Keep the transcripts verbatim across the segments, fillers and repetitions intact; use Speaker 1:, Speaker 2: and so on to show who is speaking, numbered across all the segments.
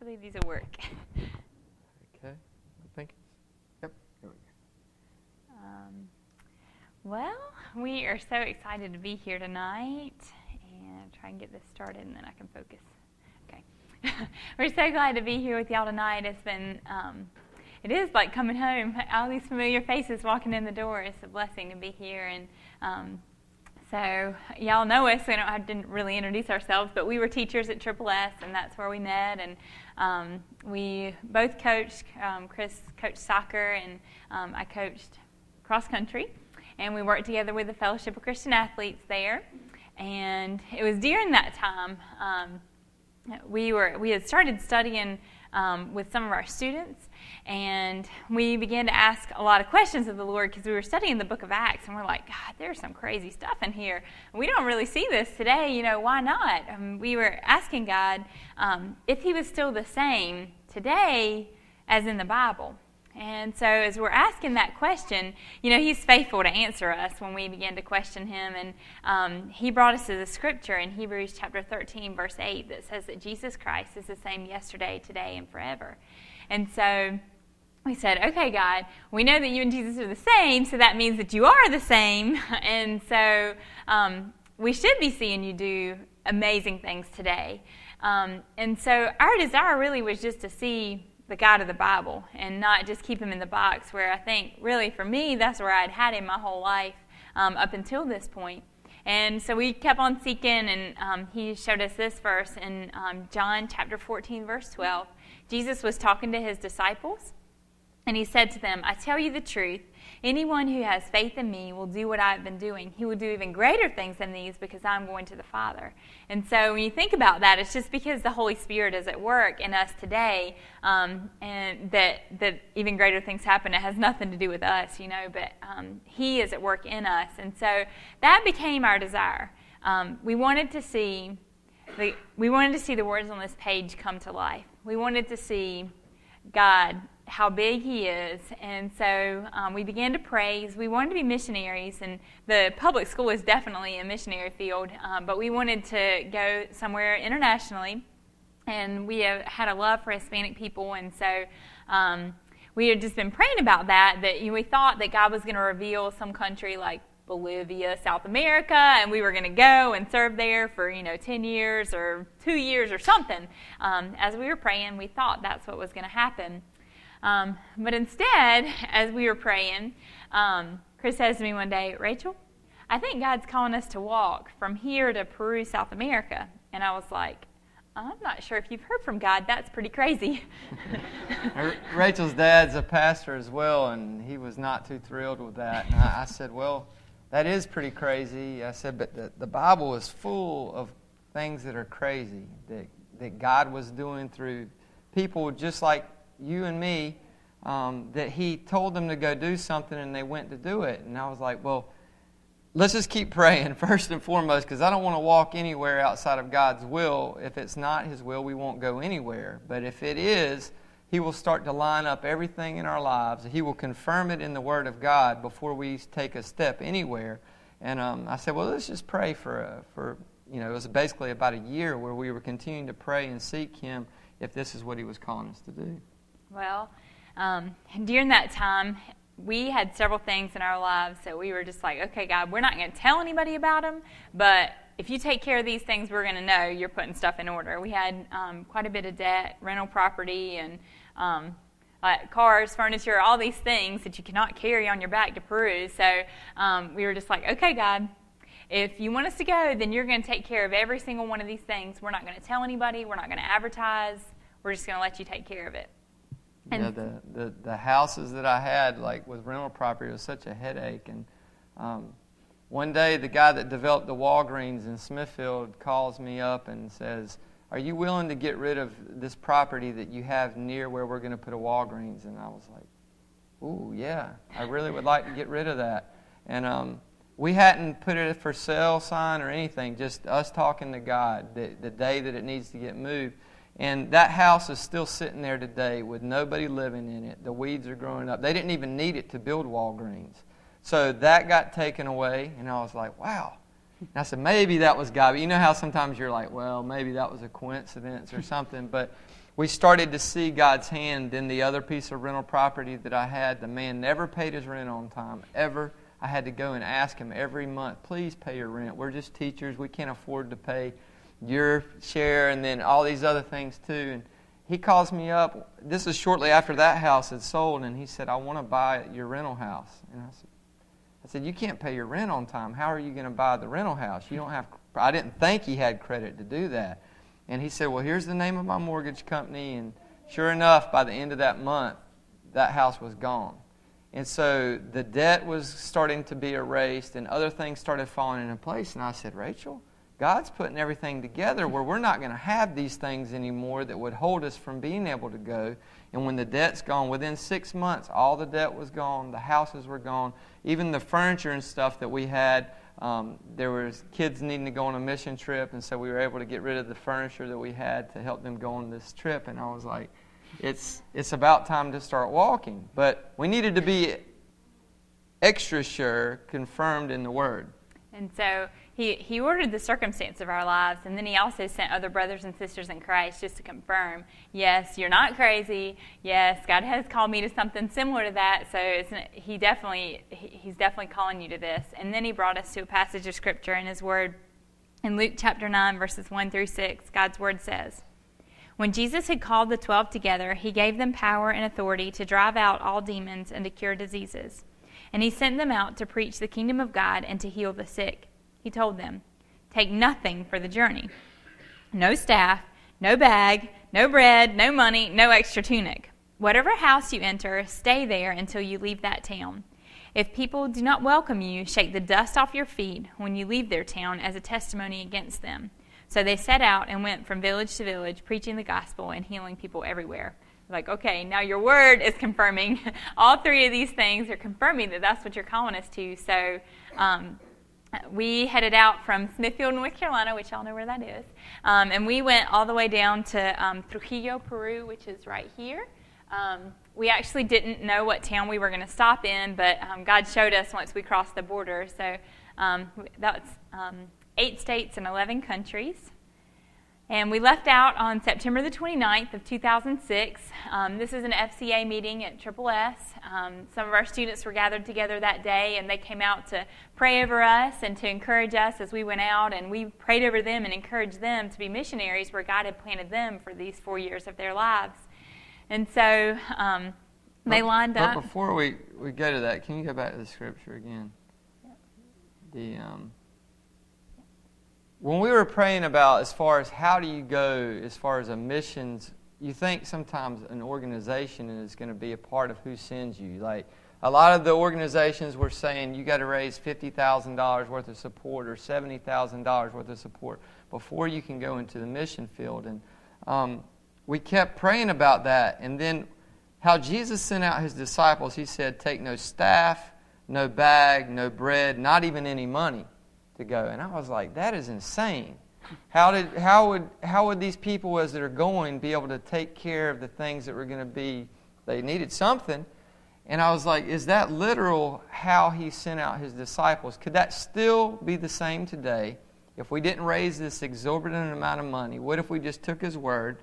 Speaker 1: Hopefully these will work.
Speaker 2: Okay, I think, yep, here we go.
Speaker 1: Um, well, we are so excited to be here tonight, and I'll try and get this started, and then I can focus. Okay. We're so glad to be here with y'all tonight. It's been, um, it is like coming home. All these familiar faces walking in the door. It's a blessing to be here, and um, so y'all know us. We don't, I didn't really introduce ourselves, but we were teachers at Triple S, and that's where we met. And um, we both coached. Um, Chris coached soccer, and um, I coached cross country. And we worked together with the Fellowship of Christian Athletes there. And it was during that time um, we were we had started studying um, with some of our students, and we began to ask a lot of questions of the Lord because we were studying the book of Acts, and we're like, God, there's some crazy stuff in here. We don't really see this today. You know, why not? Um, we were asking God um, if He was still the same today as in the Bible. And so as we're asking that question, you know, He's faithful to answer us when we begin to question Him. And um, He brought us to the scripture in Hebrews chapter thirteen, verse eight, that says that Jesus Christ is the same yesterday, today, and forever. And so we said, okay, God, we know that you and Jesus are the same, so that means that you are the same. And so um, we should be seeing you do amazing things today. Um, and so our desire really was just to see the God of the Bible and not just keep Him in the box, where I think really for me that's where I'd had Him my whole life um, up until this point. And so we kept on seeking, and um, He showed us this verse in um, John chapter fourteen, verse twelve. Jesus was talking to His disciples, and He said to them, I tell you the truth, anyone who has faith in me will do what I've been doing. He will do even greater things than these because I'm going to the Father. And so when you think about that, it's just because the Holy Spirit is at work in us today, um, and that, that even greater things happen. It has nothing to do with us, you know, but um, He is at work in us. And so that became our desire. Um, we wanted to see the, we wanted to see the words on this page come to life. We wanted to see God, how big He is. And so um, we began to pray. We wanted to be missionaries, and the public school is definitely a missionary field, um, but we wanted to go somewhere internationally, and we have had a love for Hispanic people, and so um, we had just been praying about that, that you know, we thought that God was going to reveal some country like Bolivia, South America, and we were going to go and serve there for, you know, ten years or two years or something. Um, as we were praying, we thought that's what was going to happen. Um, but instead, as we were praying, um, Chris says to me one day, Rachel, I think God's calling us to walk from here to Peru, South America. And I was like, I'm not sure if you've heard from God. That's pretty crazy.
Speaker 2: Rachel's dad's a pastor as well, and he was not too thrilled with that. And I, I said, well, that is pretty crazy. I said, but the, the Bible is full of things that are crazy, that, that God was doing through people just like you and me, um, that He told them to go do something and they went to do it. And I was like, well, let's just keep praying first and foremost, because I don't want to walk anywhere outside of God's will. If it's not His will, we won't go anywhere. But if it is, He will start to line up everything in our lives. He will confirm it in the Word of God before we take a step anywhere. And um, I said, well, let's just pray for, uh, for, you know, it was basically about a year where we were continuing to pray and seek Him if this is what He was calling us to do.
Speaker 1: Well, um, during that time, we had several things in our lives that we were just like, okay, God, we're not going to tell anybody about them, but if you take care of these things, we're going to know you're putting stuff in order. We had um, quite a bit of debt, rental property, and um, uh, cars, furniture, all these things that you cannot carry on your back to Peru. So um, we were just like, okay, God, if you want us to go, then you're going to take care of every single one of these things. We're not going to tell anybody. We're not going to advertise. We're just going to let you take care of it.
Speaker 2: And yeah, the, the, the houses that I had, like with rental property, was such a headache. And um, one day, the guy that developed the Walgreens in Smithfield calls me up and says, are you willing to get rid of this property that you have near where we're going to put a Walgreens? And I was like, ooh, yeah, I really would like to get rid of that. And um, we hadn't put it for sale sign or anything, just us talking to God the, the day that it needs to get moved. And that house is still sitting there today with nobody living in it. The weeds are growing up. They didn't even need it to build Walgreens. So that got taken away, and I was like, wow. And I said, maybe that was God. But you know how sometimes you're like, well, maybe that was a coincidence or something. But we started to see God's hand in the other piece of rental property that I had. The man never paid his rent on time, ever. I had to go and ask him every month, please pay your rent. We're just teachers. We can't afford to pay your share and then all these other things too. And he calls me up. This is shortly after that house had sold, and he said, I want to buy your rental house. And I said, I said, you can't pay your rent on time. How are you going to buy the rental house? You don't have. I didn't think he had credit to do that. And he said, well, here's the name of my mortgage company. And sure enough, by the end of that month, that house was gone. And so the debt was starting to be erased, and other things started falling into place. And I said, Rachel, God's putting everything together where we're not going to have these things anymore that would hold us from being able to go. And when the debt's gone, within six months, all the debt was gone, the houses were gone, even the furniture and stuff that we had. Um, there was kids needing to go on a mission trip, and so we were able to get rid of the furniture that we had to help them go on this trip. And I was like, it's it's about time to start walking. But we needed to be extra sure, confirmed in the Word.
Speaker 1: And so he, he ordered the circumstance of our lives, and then he also sent other brothers and sisters in Christ just to confirm, yes, you're not crazy. Yes, God has called me to something similar to that. So it's, he definitely he, he's definitely calling you to this. And then he brought us to a passage of Scripture in his Word. In Luke chapter nine, verses one through six, God's Word says, when Jesus had called the twelve together, he gave them power and authority to drive out all demons and to cure diseases. And he sent them out to preach the kingdom of God and to heal the sick. He told them, take nothing for the journey. No staff, no bag, no bread, no money, no extra tunic. Whatever house you enter, stay there until you leave that town. If people do not welcome you, shake the dust off your feet when you leave their town as a testimony against them. So they set out and went from village to village, preaching the gospel and healing people everywhere. Like, okay, now your word is confirming. All three of these things are confirming that that's what you're calling us to. So um, we headed out from Smithfield, North Carolina, which y'all know where that is. Um, and we went all the way down to um, Trujillo, Peru, which is right here. Um, we actually didn't know what town we were going to stop in, but um, God showed us once we crossed the border. So um, that's um, eight states and eleven countries. And we left out on September the twenty-ninth of two thousand six. Um, this is an F C A meeting at Triple S. Um, some of our students were gathered together that day, and they came out to pray over us and to encourage us as we went out. And we prayed over them and encouraged them to be missionaries where God had planted them for these four years of their lives. And so um, they
Speaker 2: but,
Speaker 1: lined
Speaker 2: but
Speaker 1: up.
Speaker 2: But before we, we go to that, can you go back to the scripture again?
Speaker 1: Yep.
Speaker 2: The um, when we were praying about as far as how do you go as far as a missions, you think sometimes an organization is going to be a part of who sends you. Like a lot of the organizations were saying you got to raise fifty thousand dollars worth of support or seventy thousand dollars worth of support before you can go into the mission field. And um, we kept praying about that. And then how Jesus sent out his disciples, he said, take no staff, no bag, no bread, not even any money to go. And I was like, that is insane. How did how would how would these people as they're going be able to take care of the things that were going to be, they needed something. And I was like, is that literal how he sent out his disciples? Could that still be the same today if we didn't raise this exorbitant amount of money? What if we just took his word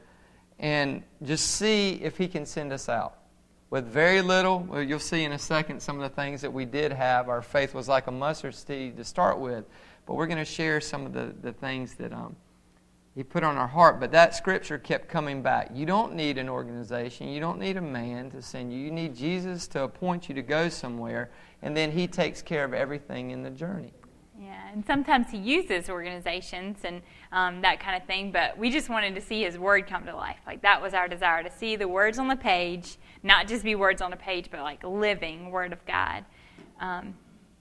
Speaker 2: and just see if he can send us out? With very little, well, you'll see in a second some of the things that we did have. Our faith was like a mustard seed to start with. But we're going to share some of the, the things that um, he put on our heart. But that scripture kept coming back. You don't need an organization. You don't need a man to send you. You need Jesus to appoint you to go somewhere. And then he takes care of everything in the journey.
Speaker 1: Yeah, and sometimes he uses organizations and um, that kind of thing, but we just wanted to see his word come to life. Like that was our desire, to see the words on the page, not just be words on a page, but like living word of God. Um,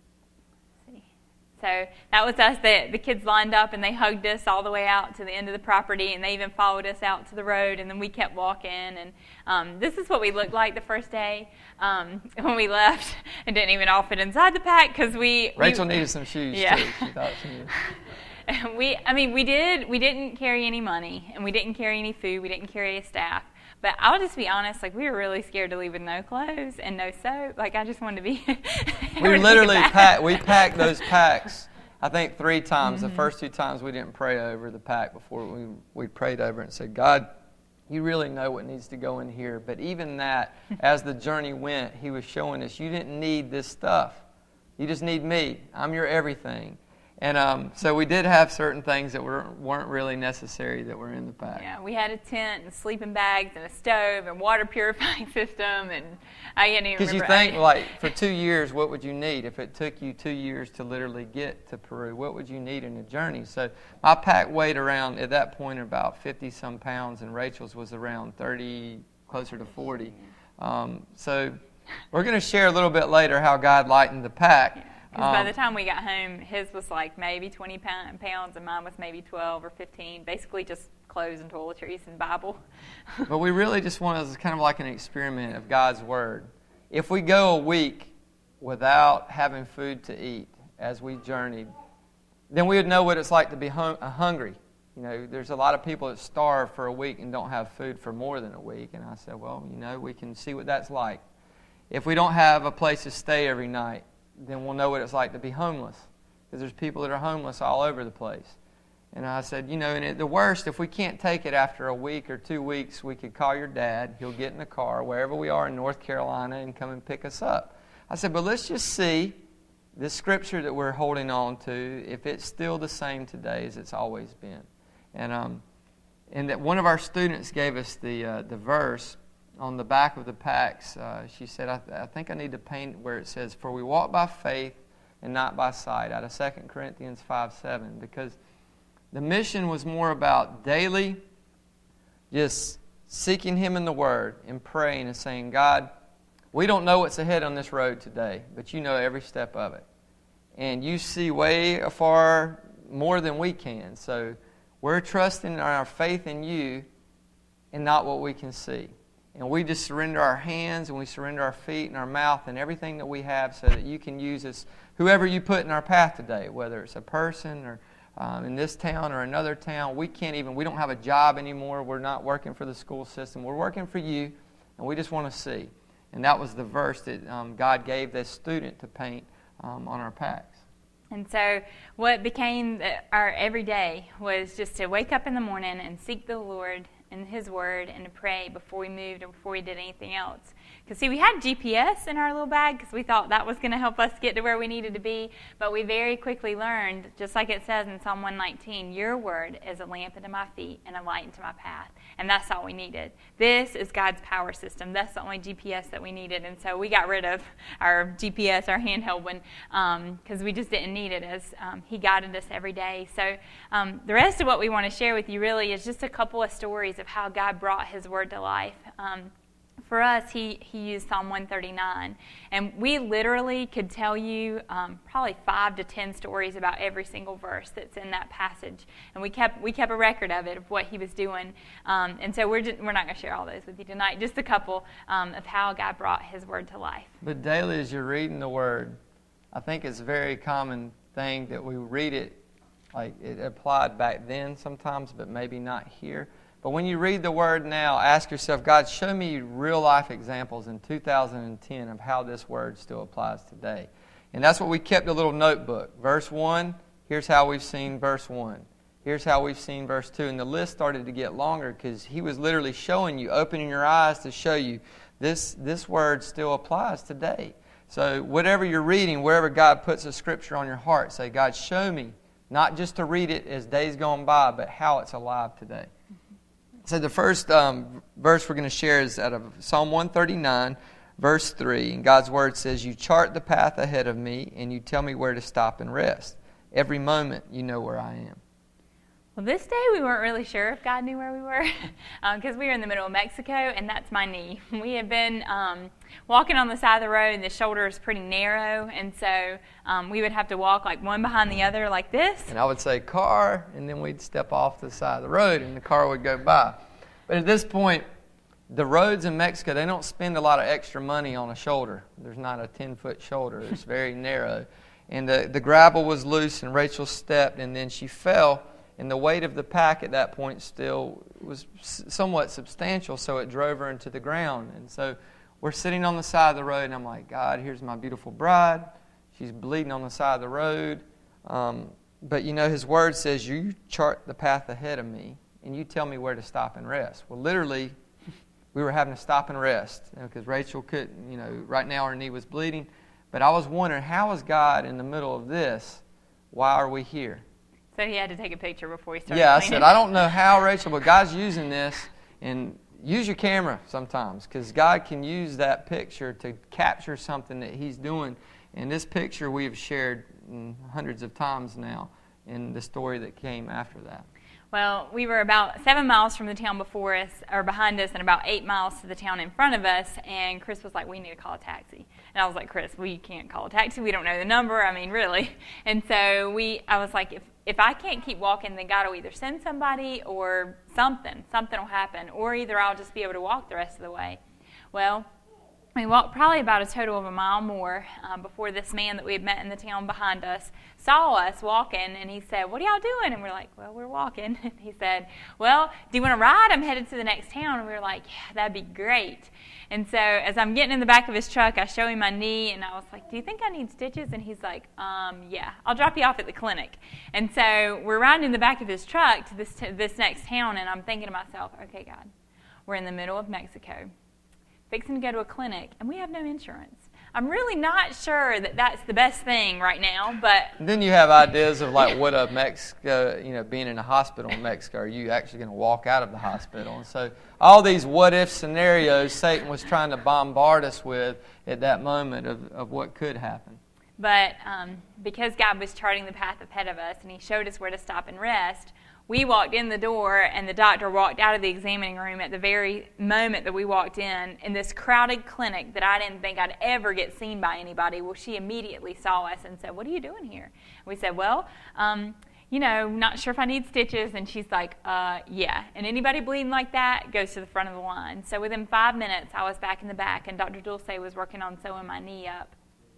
Speaker 1: let's see. So that was us. The, the kids lined up and they hugged us all the way out to the end of the property, and they even followed us out to the road, and then we kept walking. And um, this is what we looked like the first day um, when we left, and didn't even all fit inside the pack because we
Speaker 2: Rachel
Speaker 1: we,
Speaker 2: needed some shoes
Speaker 1: yeah.
Speaker 2: too. She thought she needed.
Speaker 1: we I mean we did we didn't carry any money, and we didn't carry any food. We didn't carry a staff. But I'll just be honest, like we were really scared to leave with no clothes and no soap. Like I just wanted to be.
Speaker 2: we literally packed. We packed those packs. I think three times. Mm-hmm. The first two times we didn't pray over the pack before we we prayed over it and said, God, you really know what needs to go in here. But even that, as the journey went, he was showing us, you didn't need this stuff. You just need me. I'm your everything. And um, so we did have certain things that were, weren't really necessary that were in the pack.
Speaker 1: Yeah, we had a tent and sleeping bags and a stove and water purifying system, and I can't even remember.
Speaker 2: Because you think, like, for two years, what would you need? If it took you two years to literally get to Peru, what would you need in a journey? So my pack weighed around, at that point, about fifty-some pounds, and Rachel's was around thirty, closer to forty. Um, so we're going to share a little bit later how God lightened the pack.
Speaker 1: Yeah. Because by the time we got home, his was like maybe twenty pounds, and mine was maybe twelve or fifteen. Basically just clothes and toiletries and Bible.
Speaker 2: But we really just want it kind of like an experiment of God's Word. If we go a week without having food to eat as we journeyed, then we would know what it's like to be hung- hungry. You know, there's a lot of people that starve for a week and don't have food for more than a week. And I said, well, you know, we can see what that's like. If we don't have a place to stay every night, then we'll know what it's like to be homeless. Because there's people that are homeless all over the place. And I said, you know, and at the worst, if we can't take it after a week or two weeks, we could call your dad. He'll get in the car wherever we are in North Carolina and come and pick us up. I said, but let's just see this scripture that we're holding on to, if it's still the same today as it's always been. And um, and that one of our students gave us the uh, the verse on the back of the packs. Uh, she said, I, th- I think I need to paint where it says, for we walk by faith and not by sight, out of Second Corinthians five seven, because the mission was more about daily just seeking Him in the Word and praying and saying, God, we don't know what's ahead on this road today, but You know every step of it. And You see way afar more than we can. So we're trusting in our faith in You and not what we can see. And we just surrender our hands and we surrender our feet and our mouth and everything that we have so that You can use us, whoever You put in our path today, whether it's a person or um, in this town or another town. We can't even, we don't have a job anymore. We're not working for the school system. We're working for You, and we just want to see. And that was the verse that um, God gave this student to paint um, on our packs.
Speaker 1: And so what became the, our everyday was just to wake up in the morning and seek the Lord and His Word and to pray before we moved or before we did anything else. Because, see, we had G P S in our little bag because we thought that was going to help us get to where we needed to be. But we very quickly learned, just like it says in Psalm one nineteen, Your Word is a lamp unto my feet and a light unto my path. And that's all we needed. This is God's power system. That's the only G P S that we needed. And so we got rid of our G P S, our handheld one, because um, we just didn't need it as um, He guided us every day. So um, the rest of what we want to share with you really is just a couple of stories of how God brought His Word to life. Um, For us, he, he used Psalm one thirty-nine, and we literally could tell you um, probably five to ten stories about every single verse that's in that passage, and we kept we kept a record of it, of what he was doing, um, and so we're just, we're not going to share all those with you tonight, just a couple um, of how God brought His Word to life.
Speaker 2: But daily as you're reading the Word, I think it's a very common thing that we read it, like it applied back then sometimes, but maybe not here. But when you read the Word now, ask yourself, God, show me real-life examples in two thousand ten of how this Word still applies today. And that's what we kept a little notebook. Verse one, here's how we've seen verse one. Here's how we've seen verse two. And the list started to get longer because he was literally showing you, opening your eyes to show you this, this Word still applies today. So whatever you're reading, wherever God puts a scripture on your heart, say, God, show me, not just to read it as days gone by, but how it's alive today. So the first um, verse we're going to share is out of Psalm one thirty-nine, verse three. And God's Word says, You chart the path ahead of me, and You tell me where to stop and rest. Every moment You know where I am.
Speaker 1: Well, this day we weren't really sure if God knew where we were because um, we were in the middle of Mexico, and that's my knee. We had been um, walking on the side of the road, and the shoulder is pretty narrow, and so um, we would have to walk like one behind the other like this.
Speaker 2: And I would say, car, and then we'd step off the side of the road, and the car would go by. But at this point, the roads in Mexico, they don't spend a lot of extra money on a shoulder. There's not a ten-foot shoulder. It's very narrow. And the, the gravel was loose, and Rachel stepped, and then she fell. And the weight of the pack at that point still was somewhat substantial, so it drove her into the ground. And so we're sitting on the side of the road, and I'm like, God, here's my beautiful bride. She's bleeding on the side of the road. Um, but, you know, His Word says, You chart the path ahead of me, and you tell me where to stop and rest. Well, literally, we were having to stop and rest because Rachel couldn't, you know, right now her knee was bleeding. But I was wondering, how is God in the middle of this? Why are we here?
Speaker 1: So he had to take a picture before he started
Speaker 2: Yeah, I
Speaker 1: cleaning.
Speaker 2: said, I don't know how, Rachel, but God's using this. And use your camera sometimes because God can use that picture to capture something that He's doing. And this picture we have shared hundreds of times now in the story that came after that.
Speaker 1: Well, we were about seven miles from the town before us, or behind us, and about eight miles to the town in front of us, and Chris was like, we need to call a taxi. And I was like, Chris, we can't call a taxi. We don't know the number. I mean, really. And so we, I was like, if, if I can't keep walking, then God will either send somebody or something. Something will happen. Or either I'll just be able to walk the rest of the way. Well, we walked probably about a total of a mile more um, before this man that we had met in the town behind us saw us walking, and he said, what are y'all doing? And we're like, well, we're walking. And he said, well, do you want to ride? I'm headed to the next town. And we were like, yeah, that'd be great. And so as I'm getting in the back of his truck, I show him my knee, and I was like, do you think I need stitches? And he's like, um, yeah, I'll drop you off at the clinic. And so we're riding in the back of his truck to this, to this next town, and I'm thinking to myself, okay, God, we're in the middle of Mexico, fixing to go to a clinic, and we have no insurance. I'm really not sure that that's the best thing right now, but...
Speaker 2: And then you have ideas of like what a Mexico, you know, being in a hospital in Mexico. Are you actually going to walk out of the hospital? And so all these what-if scenarios Satan was trying to bombard us with at that moment of, of what could happen.
Speaker 1: But um, because God was charting the path ahead of us, and He showed us where to stop and rest, we walked in the door, and the doctor walked out of the examining room at the very moment that we walked in, in this crowded clinic that I didn't think I'd ever get seen by anybody. Well, she immediately saw us and said, what are you doing here? And we said, well, um, you know, not sure if I need stitches. And she's like, uh, yeah. And anybody bleeding like that goes to the front of the line. So within five minutes, I was back in the back, and Doctor Dulce was working on sewing my knee up.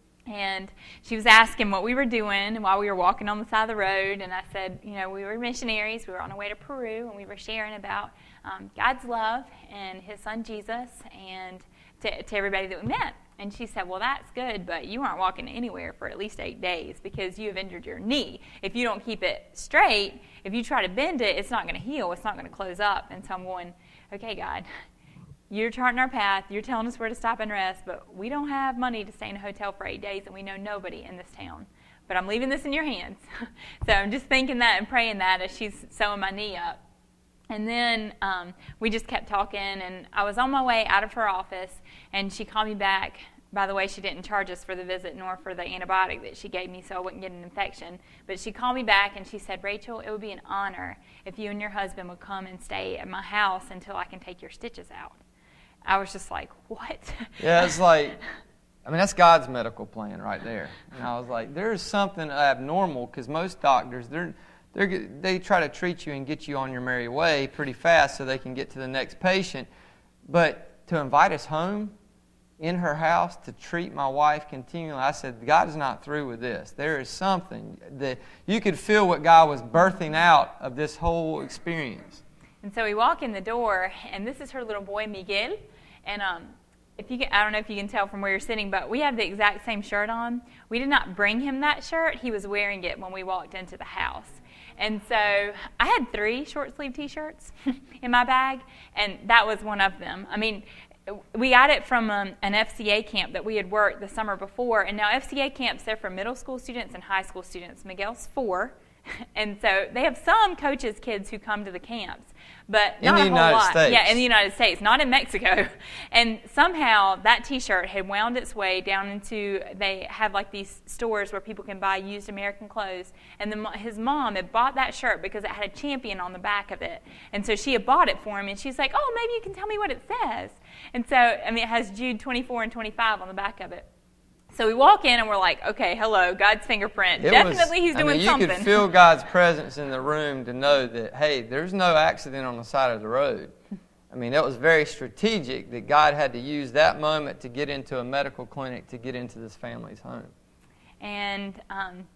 Speaker 1: And she was asking what we were doing while we were walking on the side of the road. And I said, you know, we were missionaries. We were on our way to Peru, and we were sharing about um, God's love and His Son Jesus and to, to everybody that we met. And she said, well, that's good, but you aren't walking anywhere for at least eight days because you have injured your knee. If you don't keep it straight, if you try to bend it, it's not going to heal. It's not going to close up. And so I'm going, okay, God, you're charting our path. You're telling us where to stop and rest, but we don't have money to stay in a hotel for eight days, and we know nobody in this town. But I'm leaving this in your hands. So I'm just thinking that and praying that as she's sewing my knee up. And then um, we just kept talking, and I was on my way out of her office, and she called me back. By the way, she didn't charge us for the visit nor for the antibiotic that she gave me so I wouldn't get an infection. But she called me back, and she said, Rachel, it would be an honor if you and your husband would come and stay at my house until I can take your stitches out. I was just like, what?
Speaker 2: Yeah, it's like, I mean, that's God's medical plan right there. And I was like, there's something abnormal because most doctors, they're, they're, they try to treat you and get you on your merry way pretty fast so they can get to the next patient. But to invite us home in her house to treat my wife continually, I said, God is not through with this. There is something that you could feel what God was birthing out of this whole experience.
Speaker 1: And so we walk in the door, and this is her little boy, Miguel. And um, if you can, I don't know if you can tell from where you're sitting, but we have the exact same shirt on. We did not bring him that shirt. He was wearing it when we walked into the house. And so I had three short-sleeve T-shirts in my bag, and that was one of them. I mean, we got it from um, an F C A camp that we had worked the summer before. And now F C A camps, they're for middle school students and high school students. Miguel's four. And so they have some coaches' kids who come to the camps, but not
Speaker 2: in the
Speaker 1: a whole
Speaker 2: United
Speaker 1: lot.
Speaker 2: States.
Speaker 1: Yeah, in the United States, not in Mexico. And somehow that T-shirt had wound its way down into, they have like these stores where people can buy used American clothes. And the, his mom had bought that shirt because it had a champion on the back of it. And so she had bought it for him, and she's like, oh, maybe you can tell me what it says. And so, I mean, it has Jude twenty-four and twenty-five on the back of it. So we walk in and we're like, okay, hello, God's fingerprint.
Speaker 2: It
Speaker 1: Definitely
Speaker 2: was,
Speaker 1: He's doing
Speaker 2: I mean, you
Speaker 1: something.
Speaker 2: You could feel God's presence in the room to know that, hey, there's no accident on the side of the road. I mean, it was very strategic that God had to use that moment to get into a medical clinic to get into this family's home.
Speaker 1: And um,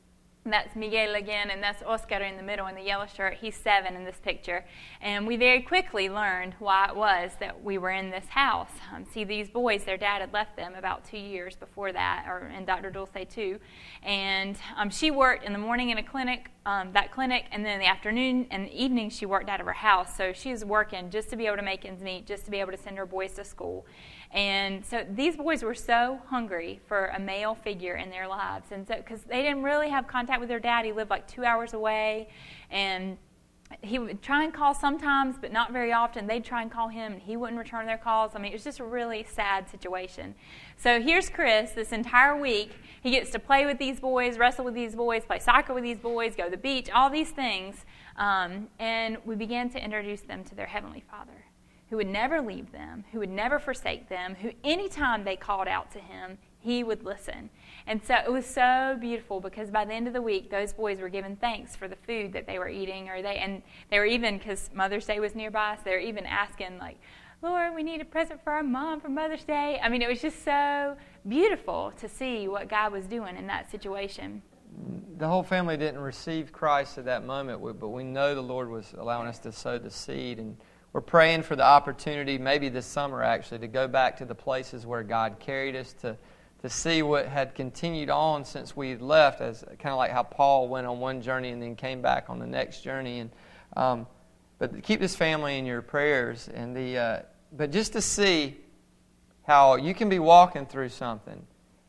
Speaker 1: That's Miguel again, and that's Oscar in the middle in the yellow shirt. He's seven in this picture. And we very quickly learned why it was that we were in this house. Um, see, these boys, their dad had left them about two years before that, or and Doctor Dulce too. And um, she worked in the morning in a clinic, um, that clinic, and then in the afternoon and the evening she worked out of her house. So she was working just to be able to make ends meet, just to be able to send her boys to school. And so these boys were so hungry for a male figure in their lives, and so because they didn't really have contact with their dad. He lived like two hours away, and he would try and call sometimes, but not very often. They'd try and call him, and he wouldn't return their calls. I mean, it was just a really sad situation. So here's Chris this entire week. He gets to play with these boys, wrestle with these boys, play soccer with these boys, go to the beach, all these things, um, and we began to introduce them to their Heavenly Father, who would never leave them, who would never forsake them, who anytime they called out to him, he would listen. And so it was so beautiful because by the end of the week, those boys were giving thanks for the food that they were eating, or they and they were even, because Mother's Day was nearby, so they were even asking, like, Lord, we need a present for our mom for Mother's Day. I mean, it was just so beautiful to see what God was doing in that situation.
Speaker 2: The whole family didn't receive Christ at that moment, but we know the Lord was allowing us to sow the seed, and we're praying for the opportunity, maybe this summer actually, to go back to the places where God carried us, to, to see what had continued on since we left, as kind of like how Paul went on one journey and then came back on the next journey. And um, but keep this family in your prayers, and the uh, but just to see how you can be walking through something,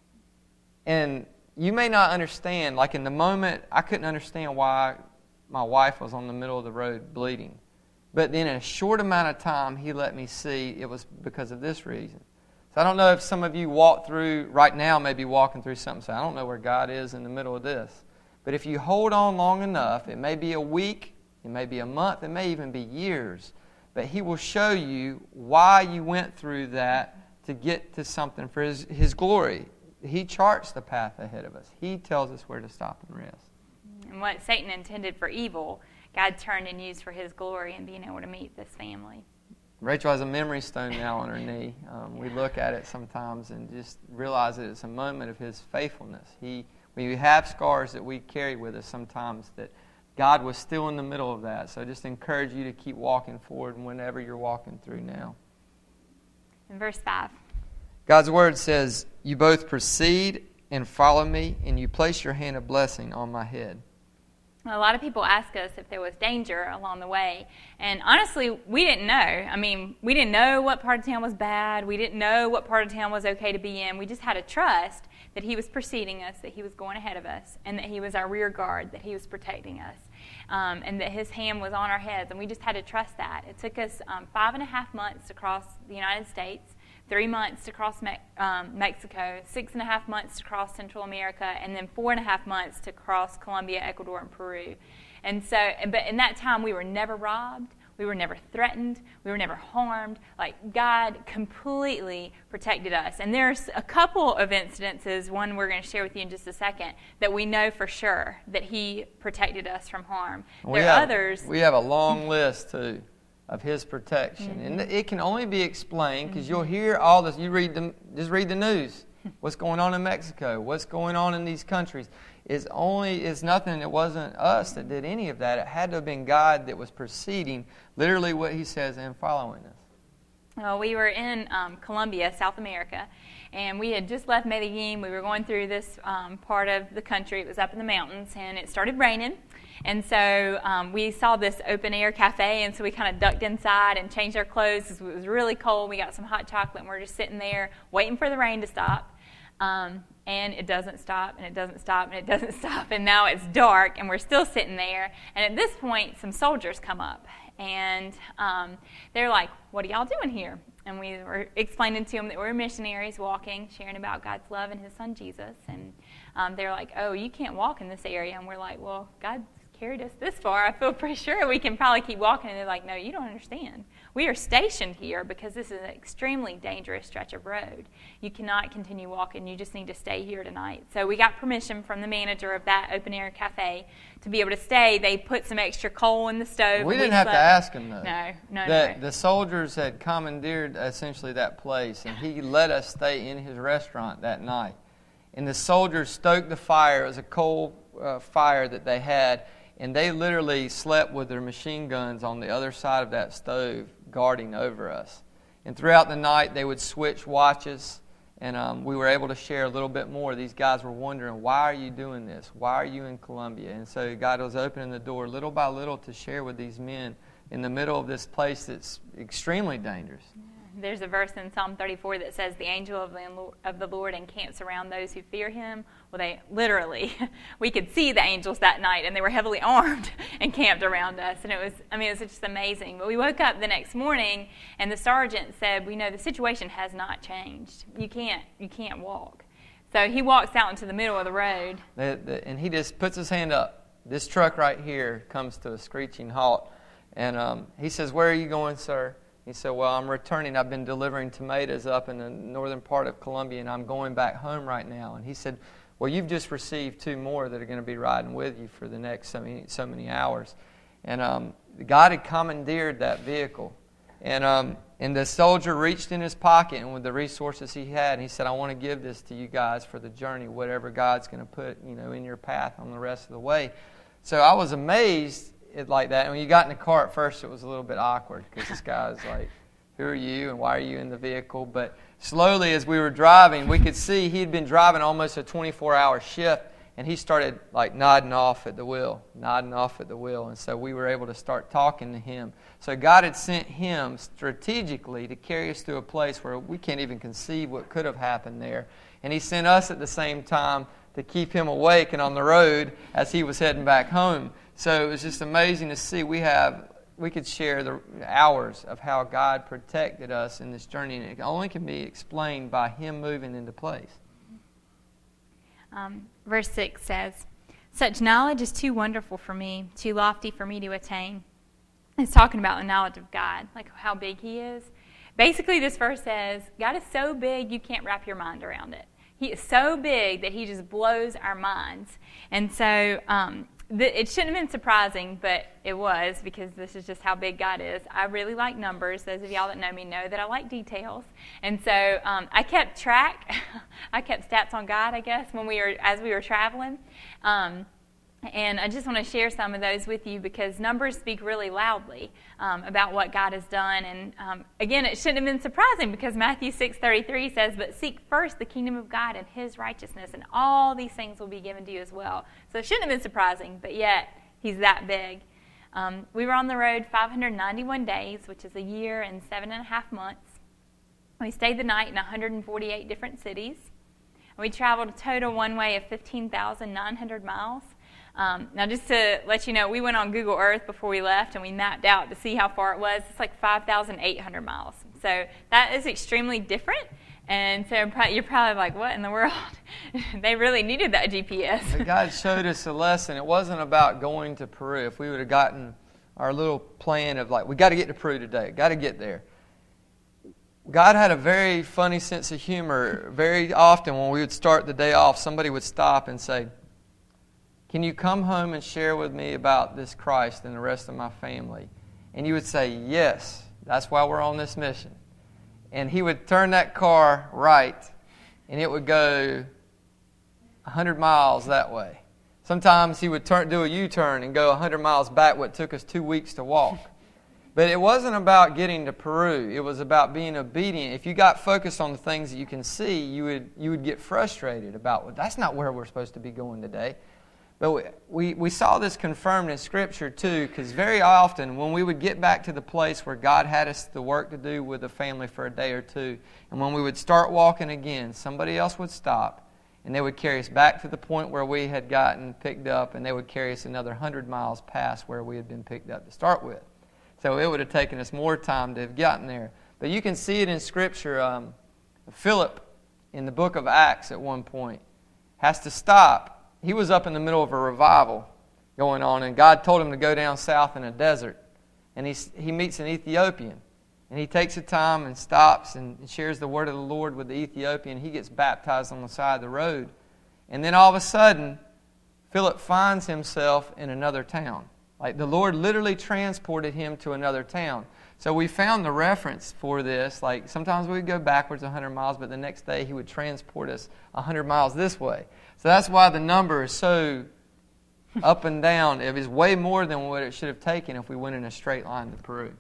Speaker 2: and you may not understand. Like in the moment, I couldn't understand why my wife was on the middle of the road bleeding. But then in a short amount of time, he let me see it was because of this reason. So I don't know if some of you walk through, right now may be walking through something, so I don't know where God is in the middle of this. But if you hold on long enough, it may be a week, it may be a month, it may even be years, but He will show you why you went through that to get to something for His, His glory. He charts the path ahead of us. He tells us where to stop and rest.
Speaker 1: And what Satan intended for evil, God turned and used for His glory and being able to meet this family.
Speaker 2: Rachel has a memory stone now on her knee. Um, we look at it sometimes and just realize that it's a moment of His faithfulness. He, we have scars that we carry with us sometimes, that God was still in the middle of that. So just encourage you to keep walking forward whenever you're walking through now.
Speaker 1: In verse five.
Speaker 2: God's Word says, "You both proceed and follow me, and you place your hand of blessing on my head."
Speaker 1: A lot of people ask us if there was danger along the way, and honestly, we didn't know. I mean, we didn't know what part of town was bad. We didn't know what part of town was okay to be in. We just had to trust that He was preceding us, that He was going ahead of us, and that He was our rear guard, that He was protecting us, um, and that His hand was on our heads, and we just had to trust that. It took us um, five and a half months across the United States, three months to cross Me- um, Mexico, six and a half months to cross Central America, and then four and a half months to cross Colombia, Ecuador, and Peru. And so, but in that time, we were never robbed. We were never threatened. We were never harmed. Like, God completely protected us. And there's a couple of incidences, one we're going to share with you in just a second, that we know for sure that He protected us from harm.
Speaker 2: We
Speaker 1: there are
Speaker 2: have,
Speaker 1: others.
Speaker 2: We have a long list, too, of His protection.
Speaker 1: Mm-hmm.
Speaker 2: And it can only be explained because mm-hmm. you'll hear all this. You read the, just read the news. What's going on in Mexico? What's going on in these countries? It's only, it's nothing, it wasn't us that did any of that. It had to have been God that was preceding literally what He says and following us.
Speaker 1: Well, we were in um, Colombia, South America, and we had just left Medellin. We were going through this um, part of the country. It was up in the mountains, and it started raining. And so um, we saw this open-air cafe, and so we kind of ducked inside and changed our clothes because it was really cold. We got some hot chocolate, and we're just sitting there waiting for the rain to stop. Um, and it doesn't stop, and it doesn't stop, and it doesn't stop. And now it's dark, and we're still sitting there. And at this point, some soldiers come up, and um, they're like, "What are y'all doing here?" And we were explaining to them that we're missionaries walking, sharing about God's love and His Son Jesus. And um, they're like, "Oh, you can't walk in this area." And we're like, "Well, God's carried us this far. I feel pretty sure we can probably keep walking." And they're like, "No, you don't understand. We are stationed here because this is an extremely dangerous stretch of road. You cannot continue walking. You just need to stay here tonight." So we got permission from the manager of that open-air cafe to be able to stay. They put some extra coal in the stove.
Speaker 2: We didn't
Speaker 1: we
Speaker 2: have
Speaker 1: slept.
Speaker 2: to ask him, though.
Speaker 1: No, no,
Speaker 2: the,
Speaker 1: no.
Speaker 2: The soldiers had commandeered essentially that place, and he let us stay in his restaurant that night. And the soldiers stoked the fire. It was a coal uh, fire that they had, and they literally slept with their machine guns on the other side of that stove guarding over us. And throughout the night, they would switch watches, and um, we were able to share a little bit more. These guys were wondering, why are you doing this? Why are you in Colombia? And so God was opening the door little by little to share with these men in the middle of this place that's extremely dangerous.
Speaker 1: There's a verse in Psalm thirty-four that says, the angel of the, of the Lord encamps around those who fear him. Well, they literally, we could see the angels that night, and they were heavily armed and camped around us. And it was, I mean, it was just amazing. But we woke up the next morning, and the sergeant said, we know the situation has not changed. You can't, you can't walk. So he walks out into the middle of the road.
Speaker 2: The, the, and he just puts his hand up. This truck right here comes to a screeching halt. And um, he says, where are you going, sir? He said, well, I'm returning. I've been delivering tomatoes up in the northern part of Colombia, and I'm going back home right now. And he said, well, you've just received two more that are going to be riding with you for the next so many, so many hours. And um, God had commandeered that vehicle. And um, and the soldier reached in his pocket and with the resources he had, and he said, I want to give this to you guys for the journey, whatever God's going to put, you know, in your path on the rest of the way. So I was amazed it like that. And when you got in the car at first, it was a little bit awkward because this guy was like, who are you and why are you in the vehicle? But slowly as we were driving, we could see he'd been driving almost a twenty-four hour shift, and he started like nodding off at the wheel, nodding off at the wheel. And so we were able to start talking to him. So God had sent him strategically to carry us to a place where we can't even conceive what could have happened there. And he sent us at the same time to keep him awake and on the road as he was heading back home. So it was just amazing to see. We have, we could share the hours of how God protected us in this journey, and it only can be explained by him moving into place.
Speaker 1: Um, verse six says, such knowledge is too wonderful for me, too lofty for me to attain. It's talking about the knowledge of God, like how big he is. Basically, this verse says, God is so big you can't wrap your mind around it. He is so big that he just blows our minds. And so um, it shouldn't have been surprising, but it was, because this is just how big God is. I really like numbers. Those of y'all that know me know that I like details. And so um, I kept track. I kept stats on God, I guess, when we were as we were traveling. Um, and I just want to share some of those with you because numbers speak really loudly um, about what God has done. And um, again, it shouldn't have been surprising because Matthew six thirty-three says, but seek first the kingdom of God and his righteousness, and all these things will be given to you as well. So it shouldn't have been surprising, but yet he's that big. Um, we were on the road five hundred ninety-one days, which is a year and seven and a half months. We stayed the night in one hundred forty-eight different cities. We traveled a total one way of fifteen thousand nine hundred miles. Um, now, just to let you know, we went on Google Earth before we left, and we mapped out to see how far it was. It's like five thousand eight hundred miles. So that is extremely different. And so you're probably like, what in the world? They really needed that G P S.
Speaker 2: God showed us a lesson. It wasn't about going to Peru. If we would have gotten our little plan of like, we got to get to Peru today, got to get there. God had a very funny sense of humor. Very often when we would start the day off, somebody would stop and say, can you come home and share with me about this Christ and the rest of my family? And you would say, yes, that's why we're on this mission. And he would turn that car right, and it would go one hundred miles that way. Sometimes he would turn, do a U-turn and go one hundred miles back, what took us two weeks to walk. But it wasn't about getting to Peru. It was about being obedient. If you got focused on the things that you can see, you would you would get frustrated about, well, that's not where we're supposed to be going today. But we, we, we saw this confirmed in Scripture too, because very often when we would get back to the place where God had us the work to do with the family for a day or two, and when we would start walking again, somebody else would stop, and they would carry us back to the point where we had gotten picked up, and they would carry us another one hundred miles past where we had been picked up to start with. So it would have taken us more time to have gotten there. But you can see it in Scripture. Um, Philip, in the book of Acts at one point, has to stop. He was up in the middle of a revival going on, and God told him to go down south in a desert. And he, he meets an Ethiopian. And he takes the time and stops and shares the word of the Lord with the Ethiopian. He gets baptized on the side of the road. And then all of a sudden, Philip finds himself in another town. Like the Lord literally transported him to another town. So we found the reference for this. Like sometimes we would go backwards one hundred miles, but the next day he would transport us one hundred miles this way. So that's why the number is so up and down. It was way more than what it should have taken if we went in a straight line to Peru.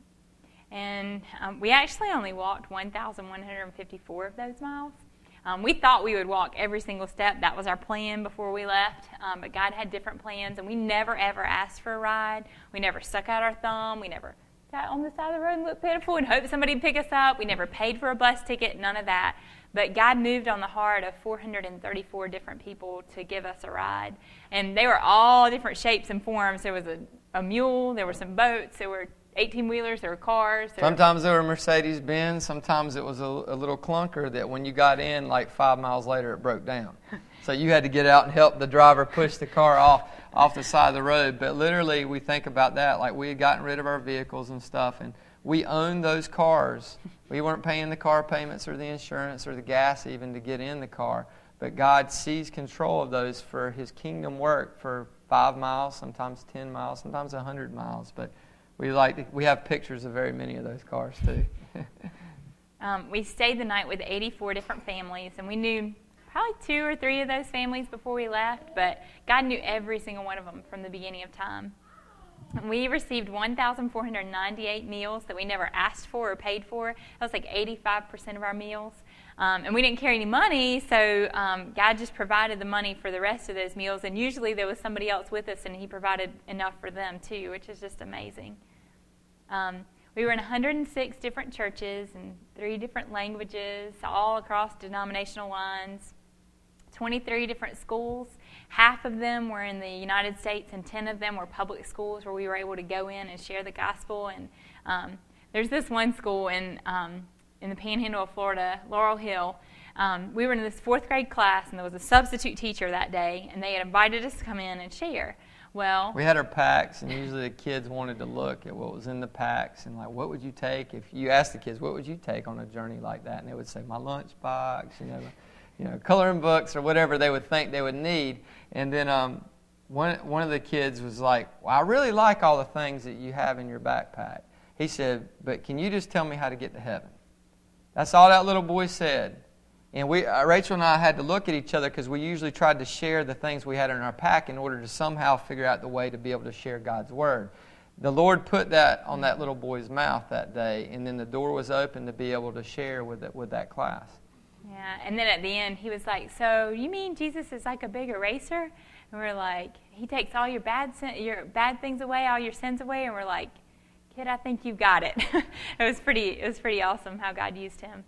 Speaker 1: And um, we actually only walked one thousand one hundred fifty-four of those miles. Um, we thought we would walk every single step. That was our plan before we left. Um, but God had different plans, and we never, ever asked for a ride. We never stuck out our thumb. We never sat on the side of the road and looked pitiful and hoped somebody would pick us up. We never paid for a bus ticket, none of that. But God moved on the heart of four hundred thirty-four different people to give us a ride. And they were all different shapes and forms. There was a, a mule, there were some boats, there were eighteen-wheelers, there were cars. There
Speaker 2: sometimes there were Mercedes-Benz. Sometimes it was a, a little clunker that when you got in, like five miles later, it broke down. So you had to get out and help the driver push the car off, off the side of the road. But literally, we think about that. Like, we had gotten rid of our vehicles and stuff, and we owned those cars. We weren't paying the car payments or the insurance or the gas even to get in the car. But God seized control of those for His kingdom work for five miles, sometimes ten miles, sometimes one hundred miles. But we like to, we have pictures of very many of those cars too.
Speaker 1: um, we stayed the night with eighty-four different families, and we knew probably two or three of those families before we left, but God knew every single one of them from the beginning of time. We received one thousand four hundred ninety-eight meals that we never asked for or paid for. That was like eighty-five percent of our meals. Um, and we didn't carry any money, so um, God just provided the money for the rest of those meals. And usually there was somebody else with us, and He provided enough for them too, which is just amazing. Um, we were in one hundred six different churches and three different languages, all across denominational lines, twenty-three different schools. Half of them were in the United States, and ten of them were public schools where we were able to go in and share the gospel. And um, there's this one school in um, in the Panhandle of Florida, Laurel Hill. Um, we were in this fourth grade class, and there was a substitute teacher that day, and they had invited us to come in and share. Well,
Speaker 2: we had our packs, and usually the kids wanted to look at what was in the packs and like, what would you take if you asked the kids, what would you take on a journey like that? And they would say, my lunch box, you know, you know, coloring books or whatever they would think they would need. And then um, one one of the kids was like, well, I really like all the things that you have in your backpack. He said, but can you just tell me how to get to heaven? That's all that little boy said. And we, uh, Rachel and I had to look at each other because we usually tried to share the things we had in our pack in order to somehow figure out the way to be able to share God's Word. The Lord put that on that little boy's mouth that day, and then the door was open to be able to share with it, with that class.
Speaker 1: Yeah, and then at the end, he was like, so you mean Jesus is like a big eraser? And we're like, He takes all your bad sin- your bad things away, all your sins away, and we're like, kid, I think you've got it. It was pretty, it was pretty awesome how God used him.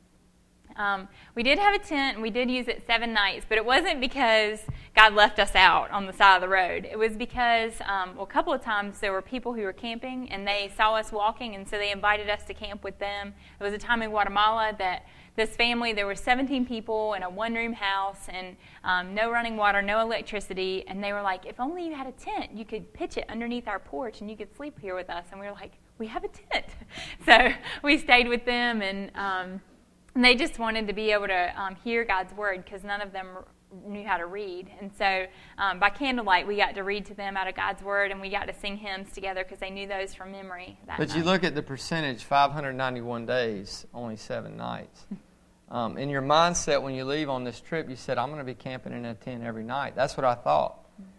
Speaker 1: Um, we did have a tent, and we did use it seven nights, but it wasn't because God left us out on the side of the road. It was because, um, well, a couple of times there were people who were camping, and they saw us walking, and so they invited us to camp with them. There was a time in Guatemala that this family, there were seventeen people in a one-room house, and um, no running water, no electricity, and they were like, if only you had a tent, you could pitch it underneath our porch, and you could sleep here with us. And we were like, we have a tent. So we stayed with them, and um, And they just wanted to be able to um, hear God's Word because none of them knew how to read. And so um, by candlelight, we got to read to them out of God's Word, and we got to sing hymns together because they knew those from memory that
Speaker 2: But
Speaker 1: night.
Speaker 2: you look at the percentage, five hundred ninety-one days, only seven nights. Um, in your mindset when you leave on this trip, you said, I'm going to be camping in a tent every night. That's what I thought.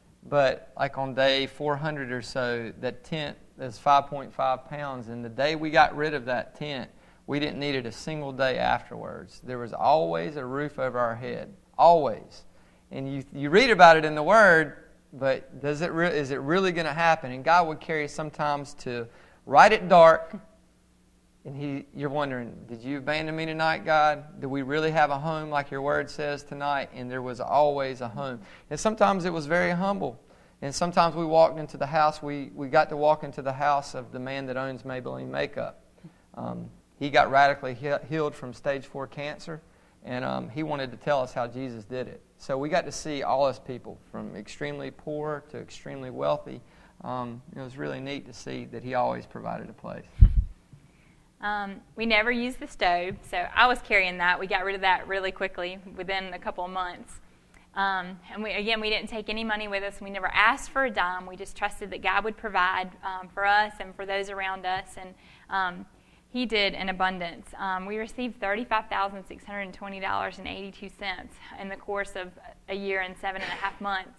Speaker 2: But like on day four hundred or so, that tent is five point five pounds. And the day we got rid of that tent, we didn't need it a single day afterwards. There was always a roof over our head, always. And you you read about it in the Word, but does it re- is it really going to happen? And God would carry us sometimes to right at dark, and he you're wondering, did you abandon me tonight, God? Do we really have a home like your Word says tonight? And there was always a home. And sometimes it was very humble. And sometimes we walked into the house, we, we got to walk into the house of the man that owns Maybelline Makeup. Um, He got radically healed from stage four cancer, and um, he wanted to tell us how Jesus did it. So we got to see all his people, from extremely poor to extremely wealthy. Um, it was really neat to see that he always provided a place.
Speaker 1: Um, we never used the stove, so I was carrying that. We got rid of that really quickly within a couple of months. Um, and we, again, we didn't take any money with us. We never asked for a dime. We just trusted that God would provide um, for us and for those around us. And um, He did in abundance. Um, we received thirty-five thousand six hundred twenty dollars and eighty-two cents in the course of a year and seven and a half months.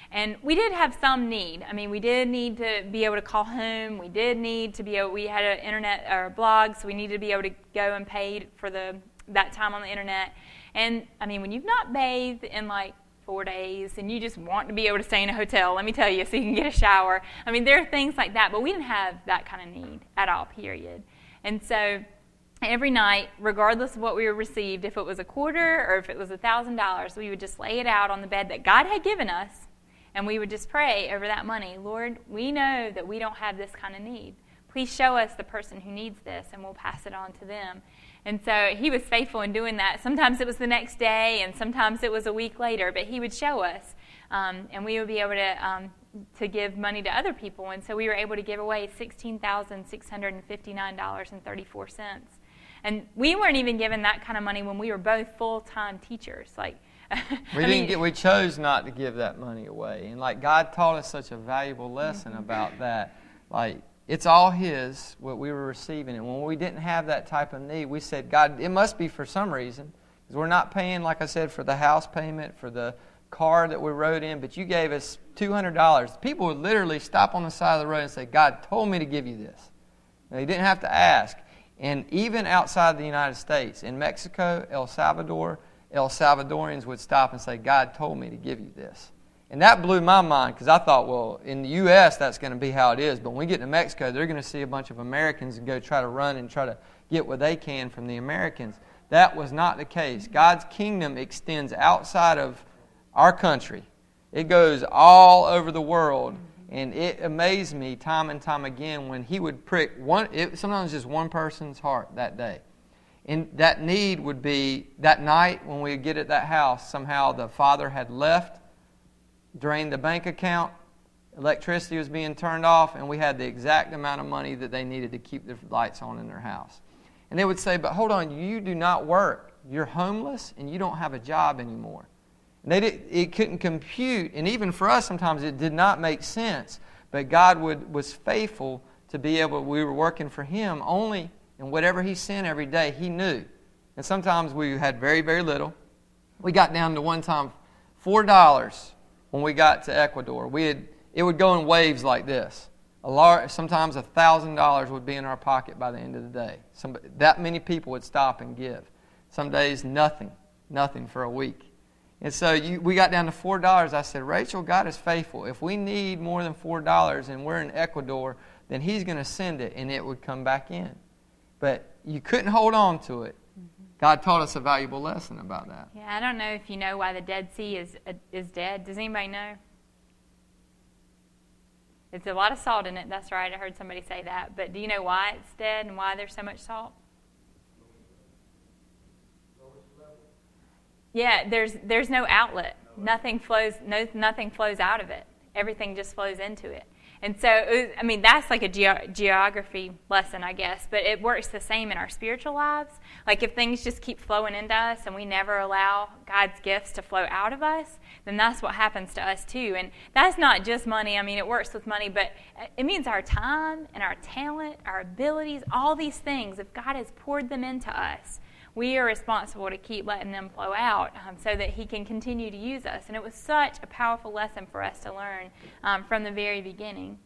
Speaker 1: And we did have some need. I mean, we did need to be able to call home. We did need to be able, we had an internet or a blog, so we needed to be able to go and pay for the that time on the internet. And, I mean, when you've not bathed in, like, four days and you just want to be able to stay in a hotel, let me tell you, so you can get a shower. I mean, there are things like that, but we didn't have that kind of need at all, period. And so every night, regardless of what we received, if it was a quarter or if it was a thousand dollars, we would just lay it out on the bed that God had given us, and we would just pray over that money. Lord, we know that we don't have this kind of need. Please show us the person who needs this, and we'll pass it on to them. And so he was faithful in doing that. Sometimes it was the next day, and sometimes it was a week later, but he would show us, um, and we would be able to um, to give money to other people. And so we were able to give away sixteen thousand six hundred fifty-nine dollars and thirty-four cents. And we weren't even given that kind of money when we were both full-time teachers. Like,
Speaker 2: we didn't mean, get. We chose not to give that money away, and like God taught us such a valuable lesson mm-hmm. about that. Like, it's all His, what we were receiving, and when we didn't have that type of need, we said, God, it must be for some reason, because we're not paying, like I said, for the house payment, for the car that we rode in, but you gave us two hundred dollars. People would literally stop on the side of the road and say, God told me to give you this. Now, you didn't have to ask. And even outside the United States, in Mexico, El Salvador, El Salvadorians would stop and say, God told me to give you this. And that blew my mind, because I thought, well, in the U S that's going to be how it is. But when we get to Mexico, they're going to see a bunch of Americans and go try to run and try to get what they can from the Americans. That was not the case. God's kingdom extends outside of our country. It goes all over the world. And it amazed me time and time again when He would prick one, it, sometimes just one person's heart that day. And that need would be, that night when we would get at that house, somehow the father had left, drained the bank account, electricity was being turned off, and we had the exact amount of money that they needed to keep the lights on in their house. And they would say, but hold on, you do not work. You're homeless and you don't have a job anymore. And they did, it couldn't compute, and even for us sometimes it did not make sense. But God would, was faithful to be able, we were working for Him only, and whatever He sent every day, He knew. And sometimes we had very, very little. We got down to one time four dollars when we got to Ecuador. We had, it would go in waves like this. A large, sometimes one thousand dollars would be in our pocket by the end of the day. Some, that many people would stop and give. Some days, nothing. Nothing for a week. And so you, we got down to four dollars. I said, Rachel, God is faithful. If we need more than four dollars and we're in Ecuador, then He's going to send it and it would come back in. But you couldn't hold on to it. Mm-hmm. God taught us a valuable lesson about that.
Speaker 1: Yeah, I don't know if you know why the Dead Sea is uh, is dead. Does anybody know? It's a lot of salt in it. That's right. I heard somebody say that. But do you know why it's dead and why there's so much salt? Yeah, there's there's no outlet. Nothing flows. No, nothing flows out of it. Everything just flows into it. And so, I mean, that's like a ge- geography lesson, I guess. But it works the same in our spiritual lives. Like if things just keep flowing into us and we never allow God's gifts to flow out of us, then that's what happens to us too. And that's not just money. I mean, it works with money, but it means our time and our talent, our abilities, all these things. If God has poured them into us, we are responsible to keep letting them flow out um, so that He can continue to use us. And it was such a powerful lesson for us to learn um, from the very beginning.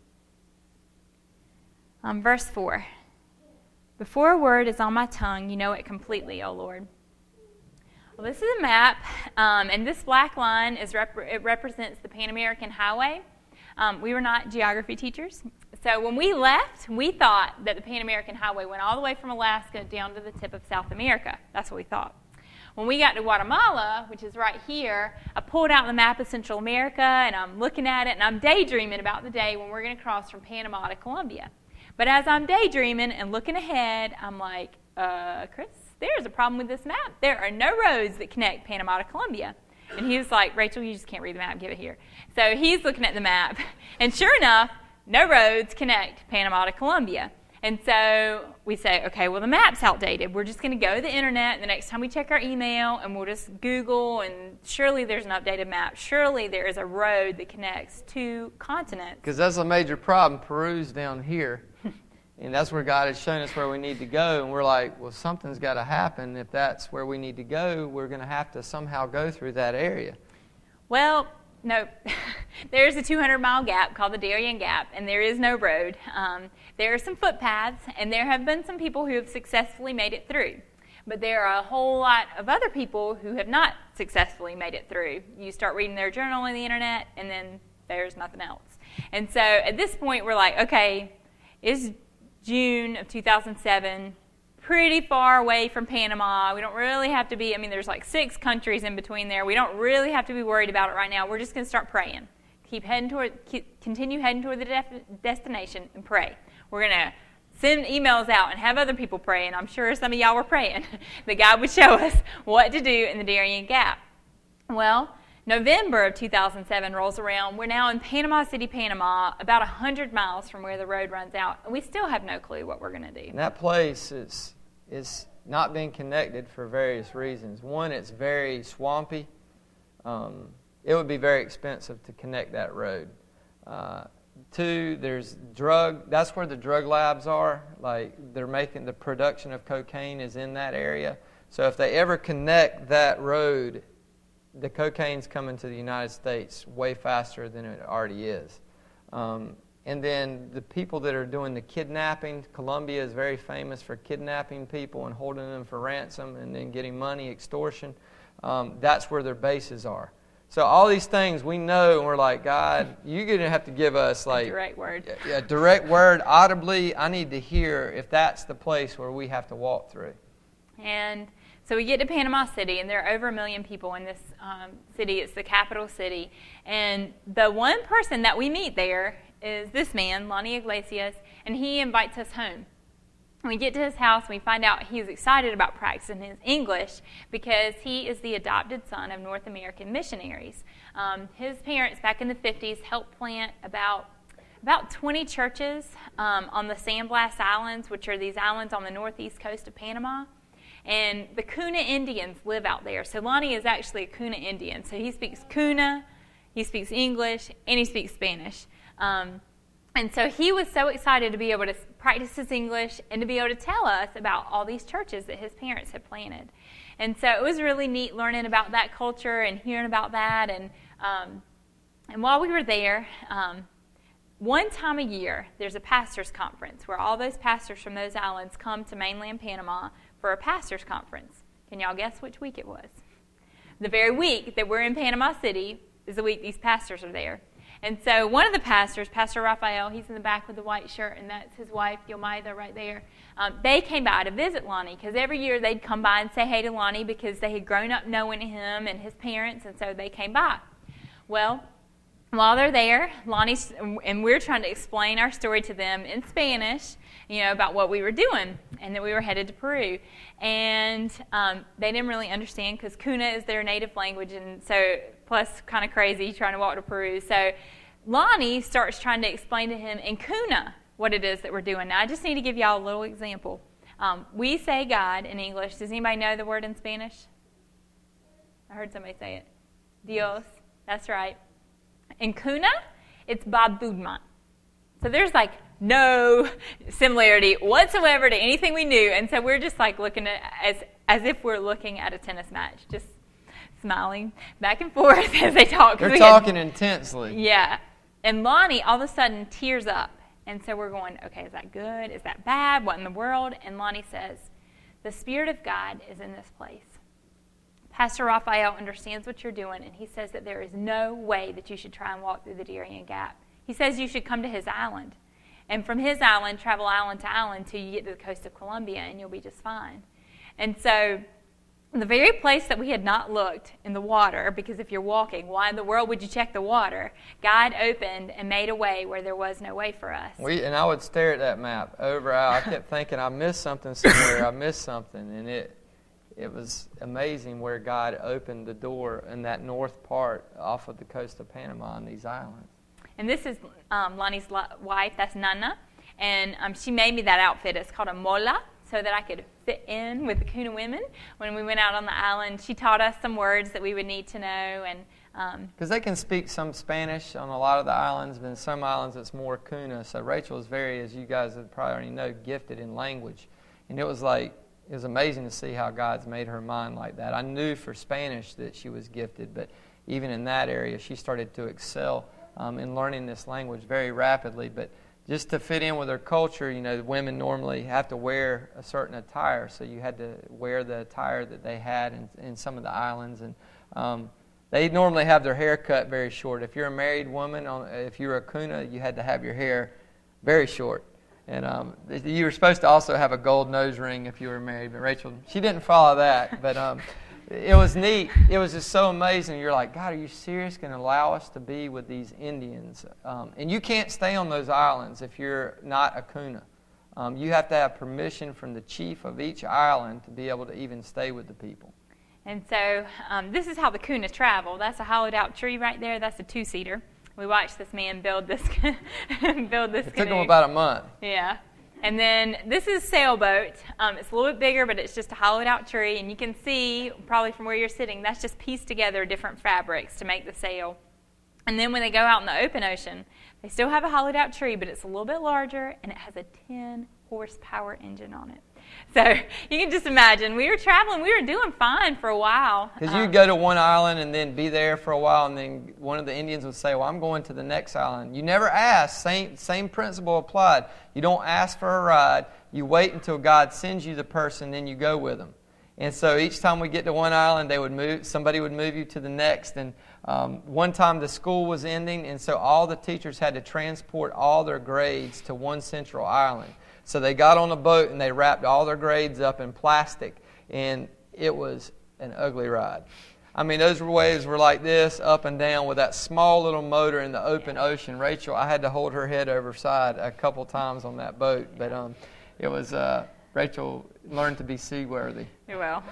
Speaker 1: Um, verse four. Before a word is on my tongue, you know it completely, O Lord. Well, this is a map, um, and this black line is rep- it represents the Pan American Highway. Um, we were not geography teachers. So when we left, we thought that the Pan American Highway went all the way from Alaska down to the tip of South America. That's what we thought. When we got to Guatemala, which is right here, I pulled out the map of Central America, and I'm looking at it, and I'm daydreaming about the day when we're going to cross from Panama to Colombia. But as I'm daydreaming and looking ahead, I'm like, uh, Chris, there's a problem with this map. There are no roads that connect Panama to Colombia. And he was like, Rachel, you just can't read the map. Give it here. So he's looking at the map. And sure enough, no roads connect Panama to Colombia. And so we say, okay, well, the map's outdated. We're just going to go to the internet the next time we check our email, and we'll just Google, and surely there's an updated map. Surely there is a road that connects two continents.
Speaker 2: Because that's a major problem. Peru's down here. And that's where God has shown us where we need to go. And we're like, well, something's got to happen. If that's where we need to go, we're going to have to somehow go through that area.
Speaker 1: Well, no, there's a two hundred mile gap called the Darien Gap, and there is no road. Um, there are some footpaths, and there have been some people who have successfully made it through. But there are a whole lot of other people who have not successfully made it through. You start reading their journal on the internet, and then there's nothing else. And so at this point, we're like, okay, it's June of two thousand seven, pretty far away from Panama. We don't really have to be, I mean, there's like six countries in between there. We don't really have to be worried about it right now. We're just going to start praying. Keep heading toward, keep, continue heading toward the def- destination and pray. We're going to send emails out and have other people pray, and I'm sure some of y'all were praying that God would show us what to do in the Darien Gap. Well, November of two thousand seven rolls around. We're now in Panama City, Panama, about one hundred miles from where the road runs out, and we still have no clue what we're going to do.
Speaker 2: And that place is, is not being connected for various reasons. One, it's very swampy. Um, it would be very expensive to connect that road. Uh, two, there's drug, that's where the drug labs are. Like, they're making, the production of cocaine is in that area. So if they ever connect that road, the cocaine's coming to the United States way faster than it already is. Um, and then the people that are doing the kidnapping, Colombia is very famous for kidnapping people and holding them for ransom and then getting money, extortion. Um, that's where their bases are. So all these things we know, and we're like, God, you're going to have to give us like
Speaker 1: a direct word.
Speaker 2: A, a direct word, audibly. I need to hear if that's the place where we have to walk through.
Speaker 1: And so we get to Panama City, and there are over a million people in this um, city. It's the capital city. And the one person that we meet there is this man, Lonnie Iglesias, and he invites us home. We get to his house, and we find out he's excited about practicing his English because he is the adopted son of North American missionaries. Um, his parents, back in the fifties, helped plant about about twenty churches um, on the San Blas Islands, which are these islands on the northeast coast of Panama. And the Kuna Indians live out there. So Lonnie is actually a Kuna Indian. So he speaks Kuna, he speaks English, and he speaks Spanish. Um, and so he was so excited to be able to practice his English and to be able to tell us about all these churches that his parents had planted. And so it was really neat learning about that culture and hearing about that. And um, and while we were there, um, one time a year, there's a pastors' conference where all those pastors from those islands come to mainland Panama for a pastors' conference. Can y'all guess which week it was? The very week that we're in Panama City is the week these pastors are there. And so one of the pastors, Pastor Raphael, he's in the back with the white shirt, and that's his wife, Yolmaida, right there. Um, they came by to visit Lonnie because every year they'd come by and say hey to Lonnie because they had grown up knowing him and his parents, and so they came by. Well, while they're there, Lonnie and we're trying to explain our story to them in Spanish, you know, about what we were doing and that we were headed to Peru. And um, they didn't really understand because Kuna is their native language, and so plus kind of crazy trying to walk to Peru. So Lonnie starts trying to explain to him in Kuna what it is that we're doing. Now, I just need to give y'all a little example. Um, we say God in English. Does anybody know the word in Spanish? I heard somebody say it. Dios. That's right. In Kuna, it's Babudman. So there's like no similarity whatsoever to anything we knew, and so we're just like looking at as as if we're looking at a tennis match, just smiling back and forth as they talk.
Speaker 2: They're talking had, intensely.
Speaker 1: Yeah, and Lonnie all of a sudden tears up, and so we're going, okay, is that good? Is that bad? What in the world? And Lonnie says, the Spirit of God is in this place. Pastor Raphael understands what you're doing, and he says that there is no way that you should try and walk through the Darien Gap. He says you should come to his island, and from his island, travel island to island till you get to the coast of Colombia, and you'll be just fine. And so the very place that we had not looked in the water, because if you're walking, why in the world would you check the water? God opened and made a way where there was no way for us.
Speaker 2: We and I would stare at that map over. I kept thinking, I missed something somewhere. I missed something, and it it was amazing where God opened the door in that north part off of the coast of Panama on these islands.
Speaker 1: And this is um, Lonnie's wife. That's Nana, and um, she made me that outfit. It's called a mola, so that I could fit in with the Kuna women. When we went out on the island, she taught us some words that we would need to know. and Because um,
Speaker 2: they can speak some Spanish on a lot of the islands, but in some islands it's more Kuna. So Rachel is very, as you guys have probably already know, gifted in language. And it was like, it was amazing to see how God's made her mind like that. I knew for Spanish that she was gifted, but even in that area, she started to excel um, in learning this language very rapidly. But just to fit in with her culture, you know, women normally have to wear a certain attire, so you had to wear the attire that they had in, in some of the islands. And um, they normally have their hair cut very short. If you're a married woman, on, if you're a kuna, you had to have your hair very short. And um, you were supposed to also have a gold nose ring if you were married, but Rachel, she didn't follow that. But um, it was neat. It was just so amazing. You're like, God, are you serious going to allow us to be with these Indians? Um, and you can't stay on those islands if you're not a kuna. Um, you have to have permission from the chief of each island to be able to even stay with the people.
Speaker 1: And so um, this is how the kuna travel. That's a hollowed out tree right there. That's a two-seater. We watched this man build this build this
Speaker 2: It
Speaker 1: canoe.
Speaker 2: took him about a month.
Speaker 1: Yeah. And then this is sailboat. Um, it's a little bit bigger, but it's just a hollowed out tree. And you can see, probably from where you're sitting, that's just pieced together different fabrics to make the sail. And then when they go out in the open ocean, they still have a hollowed out tree, but it's a little bit larger, and it has a ten horsepower engine on it. So you can just imagine, we were traveling, we were doing fine for a while.
Speaker 2: Because
Speaker 1: um,
Speaker 2: you'd go to one island and then be there for a while, and then one of the Indians would say, well, I'm going to the next island. You never ask. Same, same principle applied. You don't ask for a ride. You wait until God sends you the person, then you go with them. And so each time we get to one island, they would move. Somebody would move you to the next. And um, one time the school was ending, and so all the teachers had to transport all their grades to one central island. So they got on a boat and they wrapped all their grades up in plastic, and it was an ugly ride. I mean, those waves were like this, up and down, with that small little motor in the open ocean. Rachel, I had to hold her head over side a couple times on that boat, but um, it was uh, Rachel learned to be seaworthy.
Speaker 1: Well,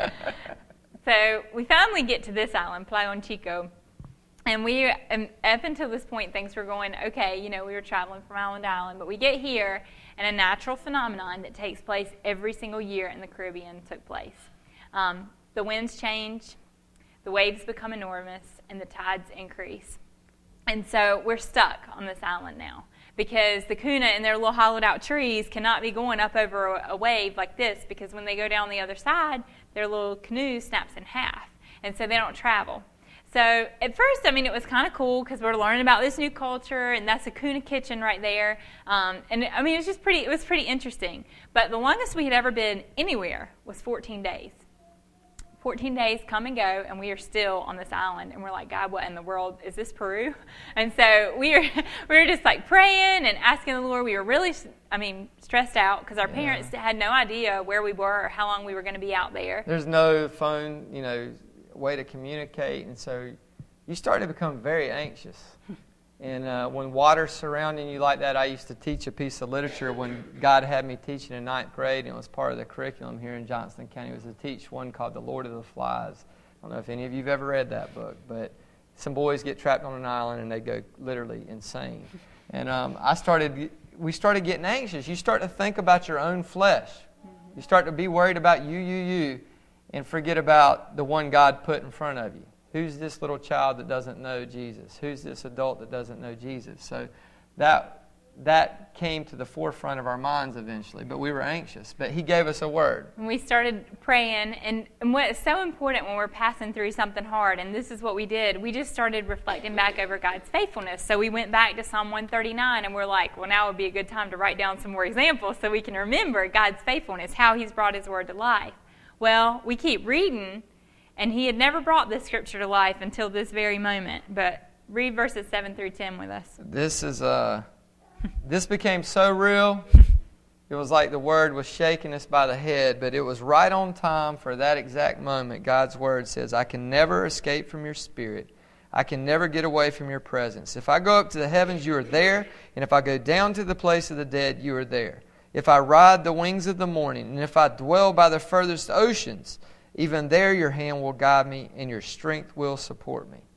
Speaker 1: so we finally get to this island, Playa Chico. And we, and up until this point, things were going okay. You know, we were traveling from island to island. But we get here, and a natural phenomenon that takes place every single year in the Caribbean took place. Um, the winds change, the waves become enormous, and the tides increase. And so we're stuck on this island now, because the kuna and their little hollowed-out trees cannot be going up over a, a wave like this, because when they go down the other side, their little canoe snaps in half, and so they don't travel. So at first, I mean, it was kind of cool because we're learning about this new culture, and that's a kuna kitchen right there. Um, and I mean, it was just pretty. It was pretty interesting. But the longest we had ever been anywhere was fourteen days. fourteen days come and go, and we are still on this island. And we're like, God, what in the world is this, Peru? And so we were we were just like praying and asking the Lord. We were really, I mean, stressed out because our yeah. parents had no idea where we were or how long we were going to be out there.
Speaker 2: There's no phone, you know, way to communicate, and so you start to become very anxious. And uh, when water's surrounding you like that, I used to teach a piece of literature when God had me teaching in ninth grade, and it was part of the curriculum here in Johnston County. It was to teach one called The Lord of the Flies. I don't know if any of you have ever read that book, but some boys get trapped on an island and they go literally insane. And um, I started, we started getting anxious. You start to think about your own flesh. You start to be worried about you, you, you, and forget about the one God put in front of you. Who's this little child that doesn't know Jesus? Who's this adult that doesn't know Jesus? So that that came to the forefront of our minds eventually, but we were anxious. But He gave us a word.
Speaker 1: And we started praying, and, and what is so important when we're passing through something hard, and this is what we did, we just started reflecting back over God's faithfulness. So we went back to Psalm one thirty-nine, and we're like, well, now would be a good time to write down some more examples so we can remember God's faithfulness, how He's brought His word to life. Well, we keep reading, and He had never brought this scripture to life until this very moment. But read verses seven through ten with us.
Speaker 2: This is uh, this became so real. It was like the word was shaking us by the head, but it was right on time for that exact moment. God's word says, I can never escape from your spirit. I can never get away from your presence. If I go up to the heavens, you are there. And if I go down to the place of the dead, you are there. If I ride the wings of the morning, and if I dwell by the furthest oceans, even there your hand will guide me, and your strength will support me.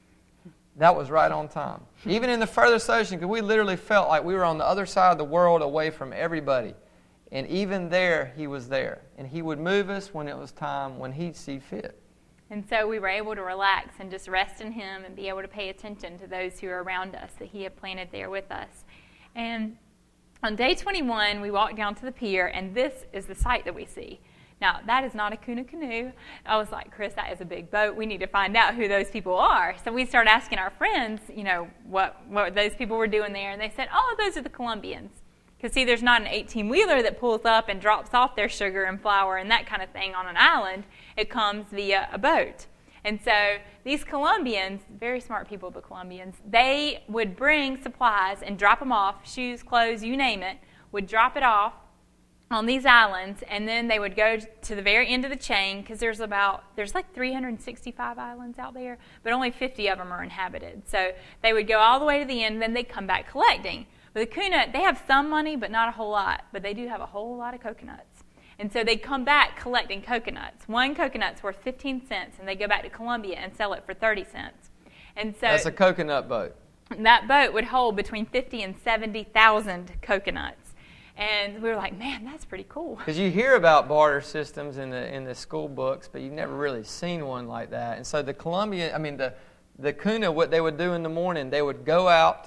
Speaker 2: That was right on time. Even in the furthest ocean, because we literally felt like we were on the other side of the world away from everybody. And even there, He was there. And He would move us when it was time, when He'd see fit.
Speaker 1: And so we were able to relax and just rest in Him and be able to pay attention to those who are around us that He had planted there with us. And on day twenty-one, we walked down to the pier, and this is the sight that we see. Now, that is not a Kuna canoe. I was like, Chris, that is a big boat. We need to find out who those people are. So we started asking our friends, you know, what, what those people were doing there. And they said, oh, those are the Colombians. Because, see, there's not an eighteen-wheeler that pulls up and drops off their sugar and flour and that kind of thing on an island. It comes via a boat. And so these Colombians, very smart people, the Colombians, they would bring supplies and drop them off, shoes, clothes, you name it, would drop it off on these islands, and then they would go to the very end of the chain, because there's about, there's like three hundred sixty-five islands out there, but only fifty of them are inhabited. So they would go all the way to the end, and then they'd come back collecting. But the Kuna, they have some money, but not a whole lot, but they do have a whole lot of coconuts. And so they'd come back collecting coconuts. One coconut's worth fifteen cents, and they go back to Colombia and sell it for thirty cents. And so
Speaker 2: that's a coconut boat.
Speaker 1: That boat would hold between fifty and seventy thousand coconuts. And we were like, man, that's pretty cool.
Speaker 2: Because you hear about barter systems in the in the school books, but you've never really seen one like that. And so the Colombian, I mean, the, the Kuna, what they would do in the morning, they would go out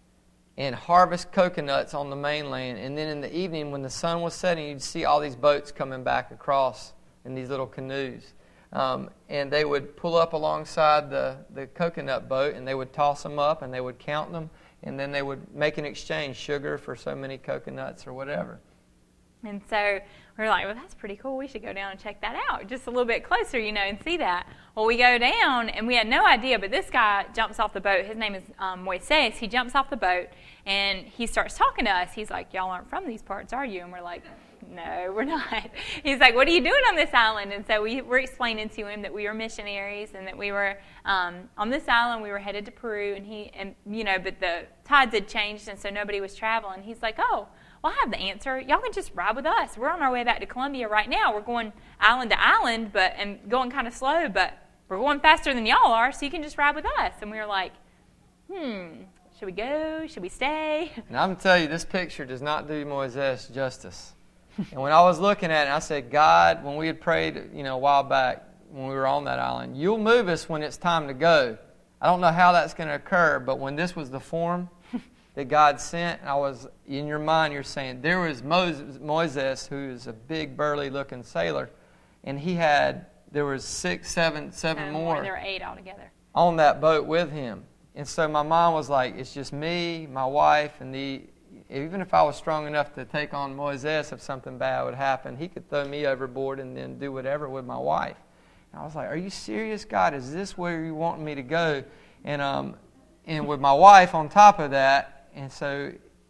Speaker 2: and harvest coconuts on the mainland. And then in the evening, when the sun was setting, you'd see all these boats coming back across in these little canoes. Um, and they would pull up alongside the, the coconut boat, and they would toss them up, and they would count them. And then they would make an exchange, sugar for so many coconuts or whatever.
Speaker 1: And so we were like, well, that's pretty cool. We should go down and check that out just a little bit closer, you know, and see that. Well, we go down, and we had no idea, but this guy jumps off the boat. His name is um, Moises. He jumps off the boat, and he starts talking to us. He's like, y'all aren't from these parts, are you? And we're like, no, we're not. He's like, what are you doing on this island? And so we were explaining to him that we were missionaries and that we were um, on this island. We were headed to Peru, and he, and you know, but the tides had changed, and so nobody was traveling. He's like, oh, well, I have the answer. Y'all can just ride with us. We're on our way back to Colombia right now. We're going island to island, but and going kind of slow, but we're going faster than y'all are, so you can just ride with us. And we were like, hmm, should we go? Should we stay?
Speaker 2: And I'm going to tell you, this picture does not do Moises justice. And when I was looking at it, I said, God, when we had prayed, you know, a while back when we were on that island, you'll move us when it's time to go. I don't know how that's going to occur, but when this was the form that God sent, I was, in your mind, you're saying, there was Moses, Moises, who's a big, burly-looking sailor, and he had, there was six, seven, seven
Speaker 1: and
Speaker 2: more.
Speaker 1: There were eight altogether.
Speaker 2: On that boat with him. And so my mom was like, it's just me, my wife, and the... Even if I was strong enough to take on Moises if something bad would happen, he could throw me overboard and then do whatever with my wife. And I was like, are you serious, God? Is this where you want me to go? And um, and with my wife on top of that, and so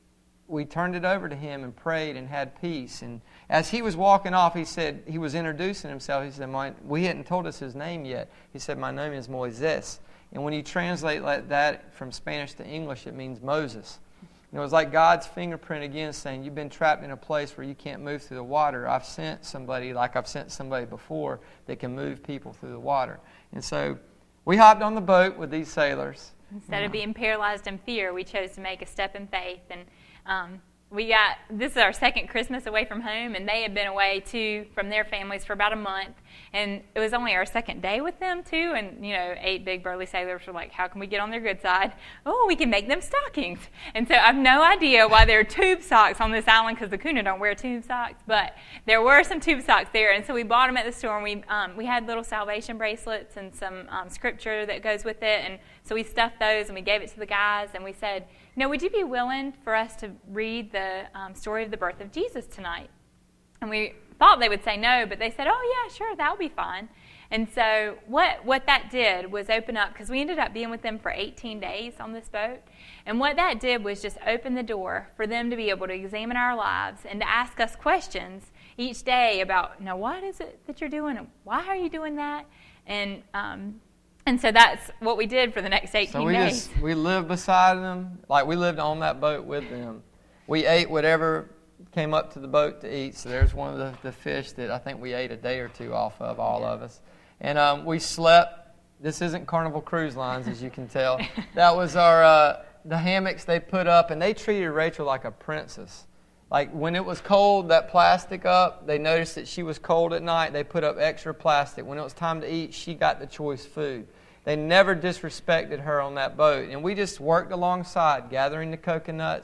Speaker 2: we turned it over to him and prayed and had peace. And as he was walking off, he said, he was introducing himself. He said, my, we hadn't told us his name yet. He said, my name is Moises. And when you translate like that from Spanish to English, it means Moses. And it was like God's fingerprint again saying, you've been trapped in a place where you can't move through the water. I've sent somebody, like I've sent somebody before, that can move people through the water. And so we hopped on the boat with these sailors.
Speaker 1: Instead
Speaker 2: yeah.
Speaker 1: of being paralyzed in fear, we chose to make a step in faith. And um, we got, this is our second Christmas away from home, and they had been away, too, from their families for about a month. And it was only our second day with them, too. And, you know, eight big burly sailors were like, how can we get on their good side? Oh, we can make them stockings. And so I have no idea why there are tube socks on this island, because the Kuna don't wear tube socks. But there were some tube socks there. And so we bought them at the store, and we, um, we had little salvation bracelets and some um, scripture that goes with it. And so we stuffed those, and we gave it to the guys, and we said, you know, would you be willing for us to read the um, story of the birth of Jesus tonight? And we thought they would say no, but they said, oh, yeah, sure, that would be fine. And so what, what that did was open up, because we ended up being with them for eighteen days on this boat. And what that did was just open the door for them to be able to examine our lives and to ask us questions each day about, now, what is it that you're doing? And why are you doing that? And um, and so that's what we did for the next eighteen
Speaker 2: so we
Speaker 1: days.
Speaker 2: Just, we lived beside them, like we lived on that boat with them. We ate whatever came up to the boat to eat. So there's one of the, the fish that I think we ate a day or two off of, all yeah. of us. And um, we slept. This isn't Carnival Cruise Lines, as you can tell. That was our uh, the hammocks they put up, and they treated Rachel like a princess. Like when it was cold, that plastic up, they noticed that she was cold at night. They put up extra plastic. When it was time to eat, she got the choice food. They never disrespected her on that boat. And we just worked alongside, gathering the coconuts,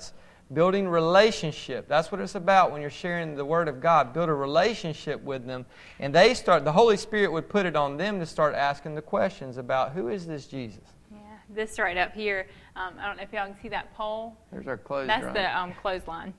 Speaker 2: Building relationship. That's what it's about when you're sharing the Word of God. Build a relationship with them. And they start, the Holy Spirit would put it on them to start asking the questions about, who is this Jesus?
Speaker 1: Yeah, this right up here, um, I don't know if y'all can see that pole.
Speaker 2: There's our clothesline.
Speaker 1: That's the um, clothesline.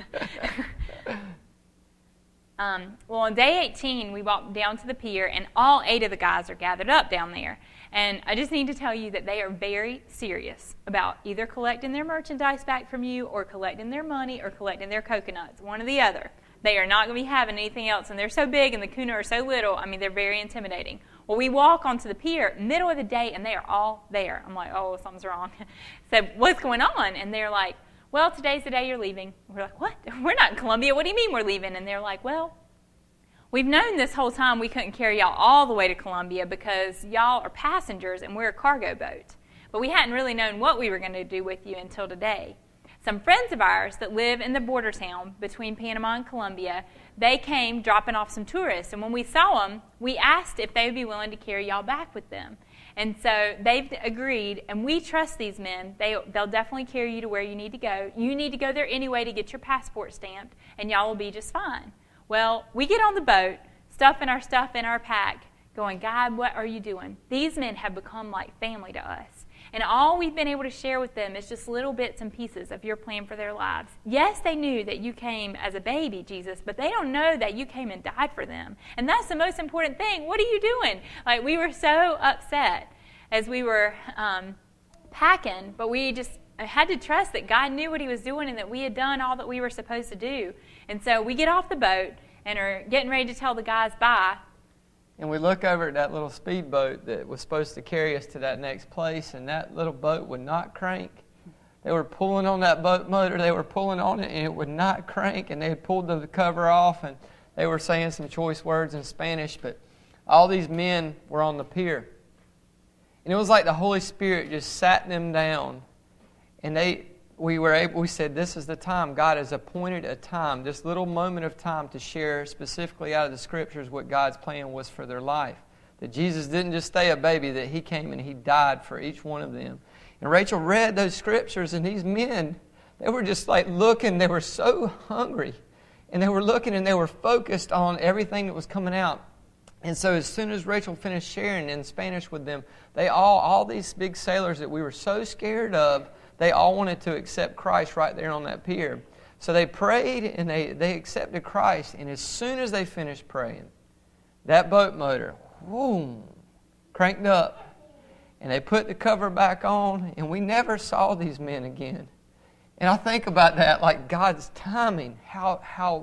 Speaker 1: um, well, on day eighteen, we walked down to the pier, and all eight of the guys are gathered up down there. And I just need to tell you that they are very serious about either collecting their merchandise back from you or collecting their money or collecting their coconuts, one or the other. They are not going to be having anything else, and they're so big and the kuna are so little, I mean, they're very intimidating. Well, we walk onto the pier, middle of the day, and they are all there. I'm like, oh, something's wrong. So what's going on? And they're like, well, today's the day you're leaving. We're like, what? We're not in Columbia. What do you mean we're leaving? And they're like, well, we've known this whole time we couldn't carry y'all all the way to Columbia because y'all are passengers and we're a cargo boat. But we hadn't really known what we were going to do with you until today. Some friends of ours that live in the border town between Panama and Colombia, they came dropping off some tourists. And when we saw them, we asked if they would be willing to carry y'all back with them. And so they've agreed, and we trust these men. They, they'll definitely carry you to where you need to go. You need to go there anyway to get your passport stamped, and y'all will be just fine. Well, we get on the boat, stuffing our stuff in our pack, going, God, what are you doing? These men have become like family to us. And all we've been able to share with them is just little bits and pieces of your plan for their lives. Yes, they knew that you came as a baby, Jesus, but they don't know that you came and died for them. And that's the most important thing. What are you doing? Like, we were so upset as we were um, packing, but we just had to trust that God knew what he was doing and that we had done all that we were supposed to do. And so we get off the boat and are getting ready to tell the guys bye.
Speaker 2: And we look over at that little speedboat that was supposed to carry us to that next place, and that little boat would not crank. They were pulling on that boat motor. They were pulling on it, and it would not crank. And they had pulled the cover off, and they were saying some choice words in Spanish. But all these men were on the pier. And it was like the Holy Spirit just sat them down. And they, we were able, we said, this is the time. God has appointed a time, this little moment of time to share specifically out of the Scriptures what God's plan was for their life. That Jesus didn't just stay a baby, that he came and he died for each one of them. And Rachel read those Scriptures, and these men, they were just like looking, they were so hungry. And they were looking and they were focused on everything that was coming out. And so as soon as Rachel finished sharing in Spanish with them, they all, all these big sailors that we were so scared of, they all wanted to accept Christ right there on that pier. So they prayed and they, they accepted Christ. And as soon as they finished praying, that boat motor, boom, cranked up. And they put the cover back on, and we never saw these men again. And I think about that, like God's timing, how how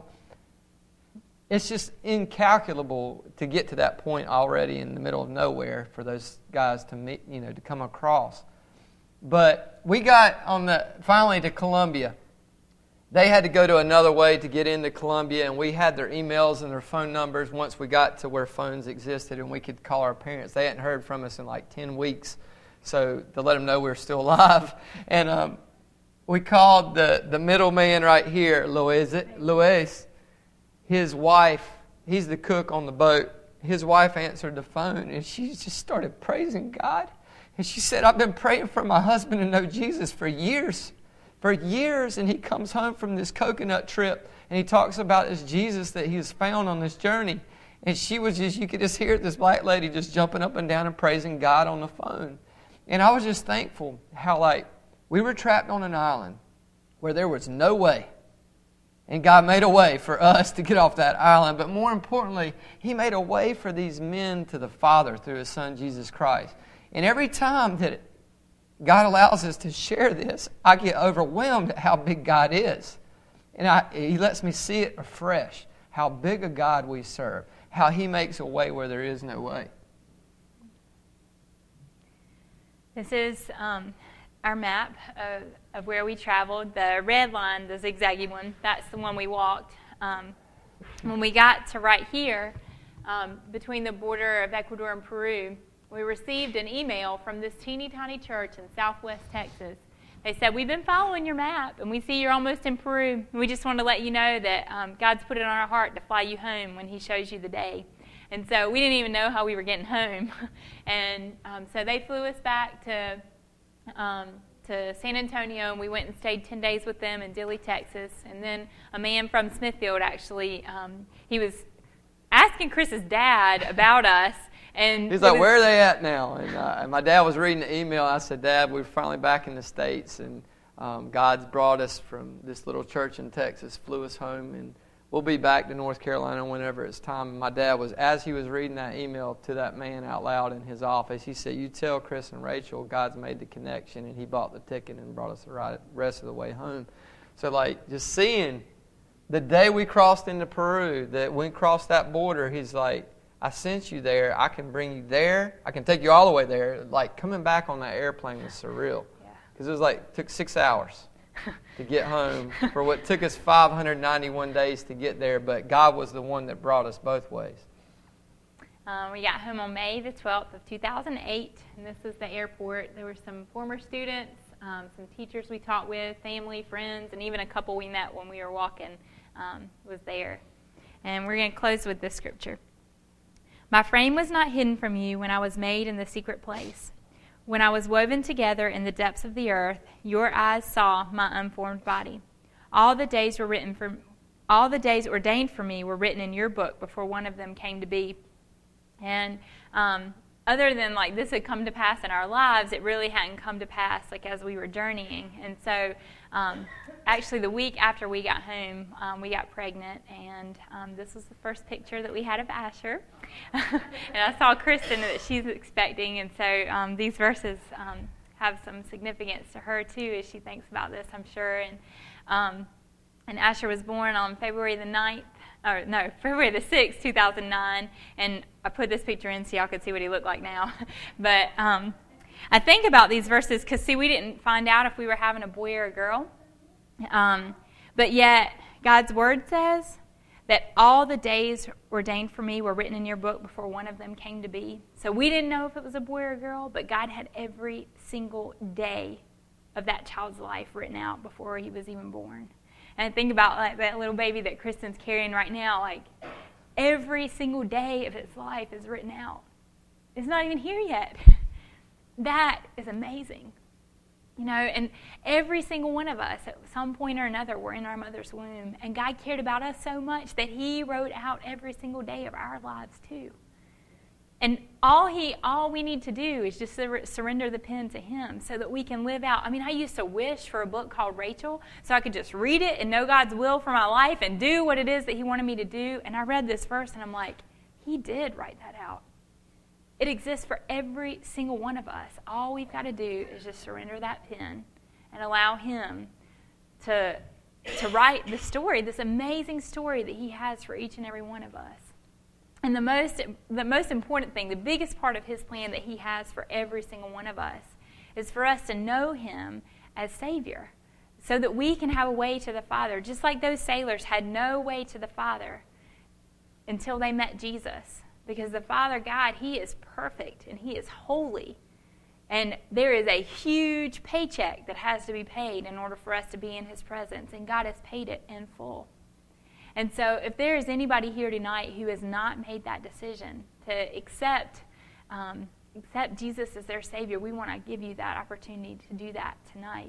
Speaker 2: it's just incalculable to get to that point already in the middle of nowhere for those guys to meet, you know, to come across. But we got on the finally to Columbia. They had to go to another way to get into Columbia, and we had their emails and their phone numbers once we got to where phones existed and we could call our parents. They hadn't heard from us in like ten weeks, so to let them know we were still alive. And um, we called the, the middleman right here, Luis, Luis. His wife, he's the cook on the boat. His wife answered the phone, and she just started praising God. And she said, I've been praying for my husband to know Jesus for years. For years, and he comes home from this coconut trip, and he talks about this Jesus that he has found on this journey. And she was just, you could just hear this black lady just jumping up and down and praising God on the phone. And I was just thankful how, like, we were trapped on an island where there was no way. And God made a way for us to get off that island. But more importantly, he made a way for these men to the Father through his Son, Jesus Christ. And every time that God allows us to share this, I get overwhelmed at how big God is. And I, he lets me see it afresh, how big a God we serve, how he makes a way where there is no way.
Speaker 1: This is um, our map of, of where we traveled. The red line, the zigzaggy one, that's the one we walked. Um, when we got to right here, um, between the border of Ecuador and Peru, we received an email from this teeny tiny church in southwest Texas. They said, we've been following your map, and we see you're almost in Peru. We just want to let you know that um, God's put it on our heart to fly you home when he shows you the day. And so we didn't even know how we were getting home. and um, so they flew us back to um, to San Antonio, and we went and stayed ten days with them in Dilley, Texas. And then a man from Smithfield actually, um, he was asking Chris's dad about us. And
Speaker 2: he's like,
Speaker 1: was,
Speaker 2: where are they at now? And, uh, and my dad was reading the email. I said, Dad, we're finally back in the States, and um, God's brought us from this little church in Texas, flew us home, and we'll be back to North Carolina whenever it's time. And my dad was, as he was reading that email to that man out loud in his office, he said, you tell Chris and Rachel God's made the connection, and he bought the ticket and brought us the rest of the way home. So, like, just seeing the day we crossed into Peru, that when we crossed that border, he's like, I sent you there. I can bring you there. I can take you all the way there. Like, coming back on that airplane was surreal. Because it was like, took six hours to get home for what took us five hundred ninety-one days to get there. But God was the one that brought us both ways.
Speaker 1: Um, we got home on May the twelfth of two thousand eight, and this was the airport. There were some former students, um, some teachers we taught with, family, friends, and even a couple we met when we were walking um, was there. And we're going to close with this scripture. My frame was not hidden from you when I was made in the secret place. When I was woven together in the depths of the earth, your eyes saw my unformed body. All the days were written for, all the days ordained for me were written in your book before one of them came to be. And um, other than like this had come to pass in our lives, it really hadn't come to pass like as we were journeying. And so um, actually the week after we got home, um, we got pregnant, and um, this was the first picture that we had of Asher. And I saw Kristen that she's expecting, and so um, these verses um, have some significance to her too as she thinks about this, I'm sure. And um, and Asher was born on February the ninth, or no, February the sixth, two thousand nine, and I put this picture in so y'all could see what he looked like now. But um, I think about these verses because, see, we didn't find out if we were having a boy or a girl. Um, but yet, God's Word says that all the days ordained for me were written in your book before one of them came to be. So we didn't know if it was a boy or a girl, but God had every single day of that child's life written out before he was even born. And I think about like that little baby that Kristen's carrying right now, like every single day of its life is written out. It's not even here yet. That is amazing. You know, and every single one of us at some point or another were in our mother's womb. And God cared about us so much that he wrote out every single day of our lives too. And all he, all we need to do is just sur- surrender the pen to him so that we can live out. I mean, I used to wish for a book called Rachel so I could just read it and know God's will for my life and do what it is that he wanted me to do. And I read this verse and I'm like, he did write that out. It exists for every single one of us. All we've got to do is just surrender that pen and allow him to, to write the story, this amazing story that he has for each and every one of us. And the most, the most important thing, the biggest part of his plan that he has for every single one of us is for us to know him as Savior so that we can have a way to the Father, just like those sailors had no way to the Father until they met Jesus. Because the Father God, he is perfect and he is holy. And there is a huge paycheck that has to be paid in order for us to be in his presence. And God has paid it in full. And so if there is anybody here tonight who has not made that decision to accept, um, accept Jesus as their Savior, we want to give you that opportunity to do that tonight.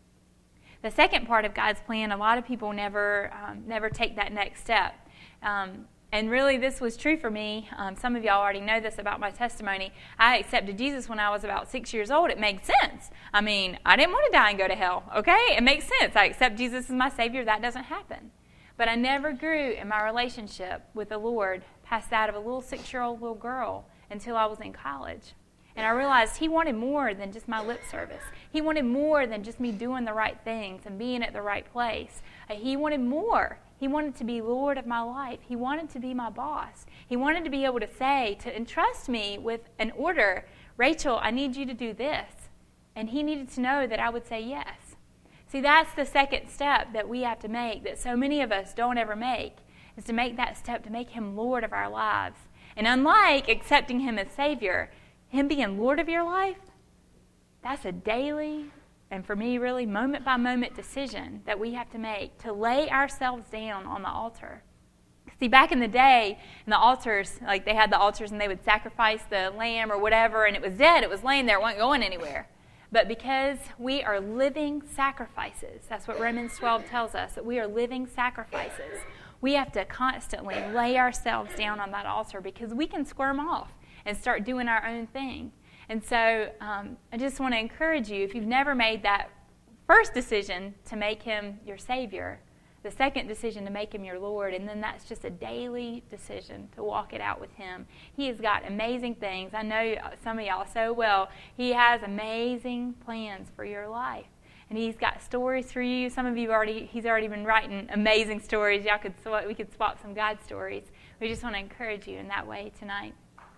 Speaker 1: The second part of God's plan, a lot of people never, um, never take that next step. Um, And really, this was true for me. Um, some of y'all already know this about my testimony. I accepted Jesus when I was about six years old. It made sense. I mean, I didn't want to die and go to hell, okay? It makes sense. I accept Jesus as my Savior. That doesn't happen. But I never grew in my relationship with the Lord past that of a little six-year-old little girl until I was in college. And I realized he wanted more than just my lip service. He wanted more than just me doing the right things and being at the right place. Uh, he wanted more. He wanted to be Lord of my life. He wanted to be my boss. He wanted to be able to say, to entrust me with an order, Rachel, I need you to do this. And he needed to know that I would say yes. See, that's the second step that we have to make, that so many of us don't ever make, is to make that step to make him Lord of our lives. And unlike accepting him as Savior, him being Lord of your life, that's a daily, and for me, really, moment-by-moment decision that we have to make to lay ourselves down on the altar. See, back in the day, in the altars, like they had the altars and they would sacrifice the lamb or whatever, and it was dead. It was laying there. It wasn't going anywhere. But because we are living sacrifices, that's what Romans twelve tells us, that we are living sacrifices. We have to constantly lay ourselves down on that altar because we can squirm off and start doing our own thing. And so um, I just want to encourage you, if you've never made that first decision to make him your Savior, the second decision to make him your Lord, and then that's just a daily decision to walk it out with him. He has got amazing things. I know some of y'all so well. He has amazing plans for your life. And he's got stories for you. Some of you already, he's already been writing amazing stories. Y'all could, we could swap some God stories. We just want to encourage you in that way tonight.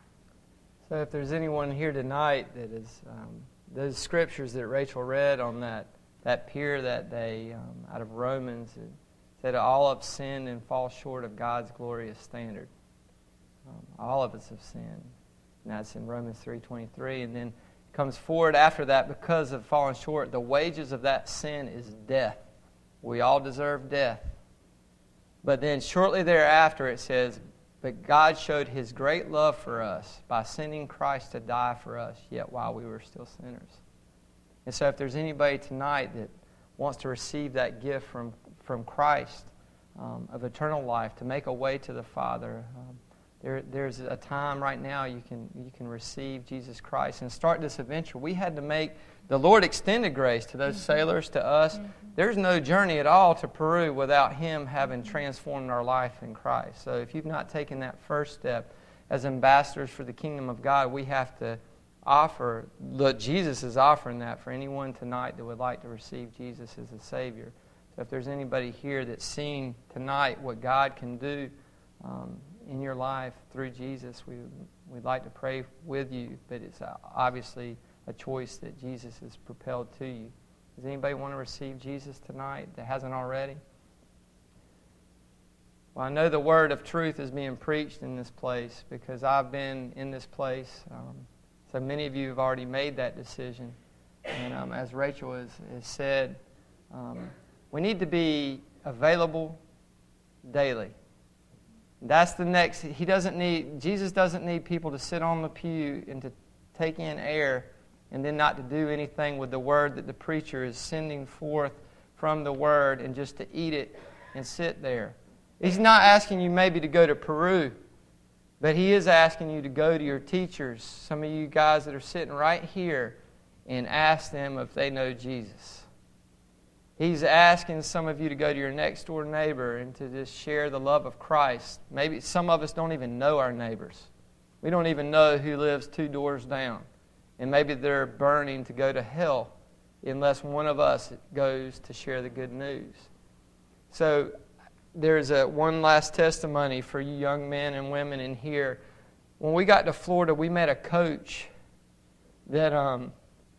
Speaker 2: So if there's anyone here tonight that is, um, those scriptures that Rachel read on that, that pier that day um, out of Romans, it said all have sinned and fall short of God's glorious standard. Um, all of us have sinned. And that's in Romans three twenty-three. And then comes forward after that, because of falling short, the wages of that sin is death. We all deserve death. But then shortly thereafter it says, but God showed his great love for us by sending Christ to die for us, yet while we were still sinners. And so if there's anybody tonight that wants to receive that gift from, from Christ um, of eternal life, to make a way to the Father, um, There, there's a time right now you can you can receive Jesus Christ and start this adventure. We had to make, the Lord extended grace to those mm-hmm. sailors, to us. Mm-hmm. There's no journey at all to Peru without Him having transformed our life in Christ. So if you've not taken that first step, as ambassadors for the kingdom of God, we have to offer, look, Jesus is offering that for anyone tonight that would like to receive Jesus as a Savior. So if there's anybody here that's seen tonight what God can do um, in your life through Jesus, we, we'd like to pray with you, but it's obviously a choice that Jesus has propelled to you. Does anybody want to receive Jesus tonight that hasn't already? Well, I know the word of truth is being preached in this place because I've been in this place. Um, so many of you have already made that decision. And um, as Rachel has, has said, um, we need to be available daily. That's the next. He doesn't need, Jesus doesn't need people to sit on the pew and to take in air and then not to do anything with the word that the preacher is sending forth from the word and just to eat it and sit there. He's not asking you maybe to go to Peru, but He is asking you to go to your teachers, some of you guys that are sitting right here, and ask them if they know Jesus. He's asking some of you to go to your next door neighbor and to just share the love of Christ. Maybe some of us don't even know our neighbors. We don't even know who lives two doors down. And maybe they're burning to go to hell unless one of us goes to share the good news. So there's a one last testimony for you young men and women in here. When we got to Florida, we met a coach that... um.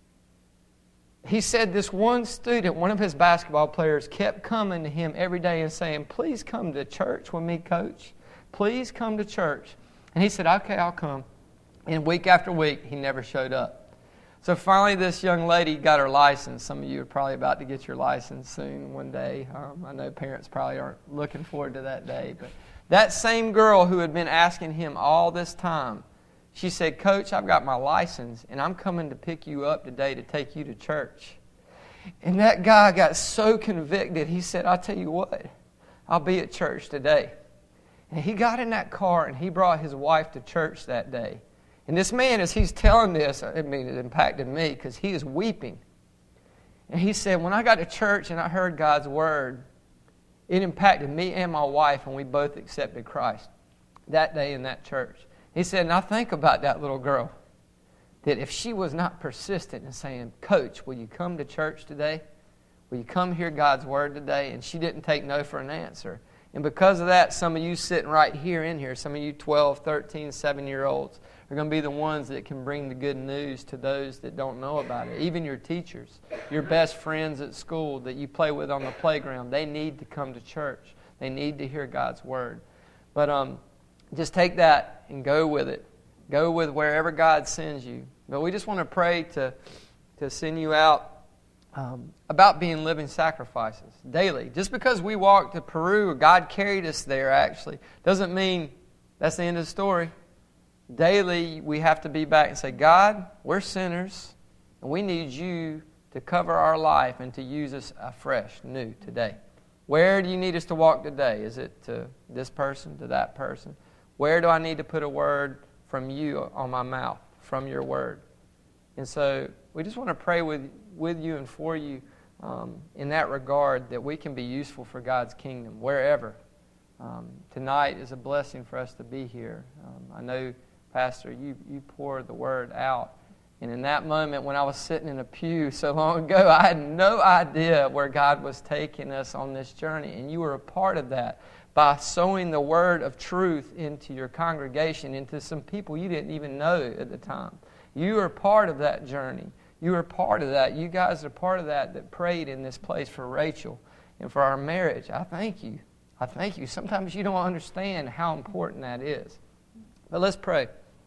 Speaker 2: He said this one student, one of his basketball players, kept coming to him every day and saying, please come to church with me, coach. Please come to church. And he said, okay, I'll come. And week after week, he never showed up. So finally, this young lady got her license. Some of you are probably about to get your license soon one day. Um, I know parents probably aren't looking forward to that day. But that same girl who had been asking him all this time, she said, Coach, I've got my license, and I'm coming to pick you up today to take you to church. And that guy got so convicted, he said, I'll tell you what, I'll be at church today. And he got in that car, and he brought his wife to church that day. And this man, as he's telling this, I mean, it impacted me because he is weeping. And he said, when I got to church and I heard God's word, it impacted me and my wife, and we both accepted Christ that day in that church. He said, and I think about that little girl, that if she was not persistent in saying, Coach, will you come to church today? Will you come hear God's word today? And she didn't take no for an answer. And because of that, some of you sitting right here in here, some of you twelve, thirteen, seven-year-olds are going to be the ones that can bring the good news to those that don't know about it. Even your teachers, your best friends at school that you play with on the playground, they need to come to church. They need to hear God's word. But um. Just take that and go with it. Go with wherever God sends you. But we just want to pray to, to send you out um, about being living sacrifices daily. Just because we walked to Peru, or God carried us there actually, doesn't mean that's the end of the story. Daily we have to be back and say, God, we're sinners. And we need you to cover our life and to use us afresh, new, today. Where do you need us to walk today? Is it to this person, to that person? Where do I need to put a word from you on my mouth, from your word? And so we just want to pray with, with you and for you um, in that regard, that we can be useful for God's kingdom, wherever. Um, tonight is a blessing for us to be here. Um, I know, Pastor, you, you poured the word out. And in that moment, when I was sitting in a pew so long ago, I had no idea where God was taking us on this journey. And you were a part of that by sowing the word of truth into your congregation, into some people you didn't even know at the time. You are part of that journey. You are part of that. You guys are part of that that prayed in this place for Rachel and for our marriage. I thank you. I thank you. Sometimes you don't understand how important that is. But let's pray.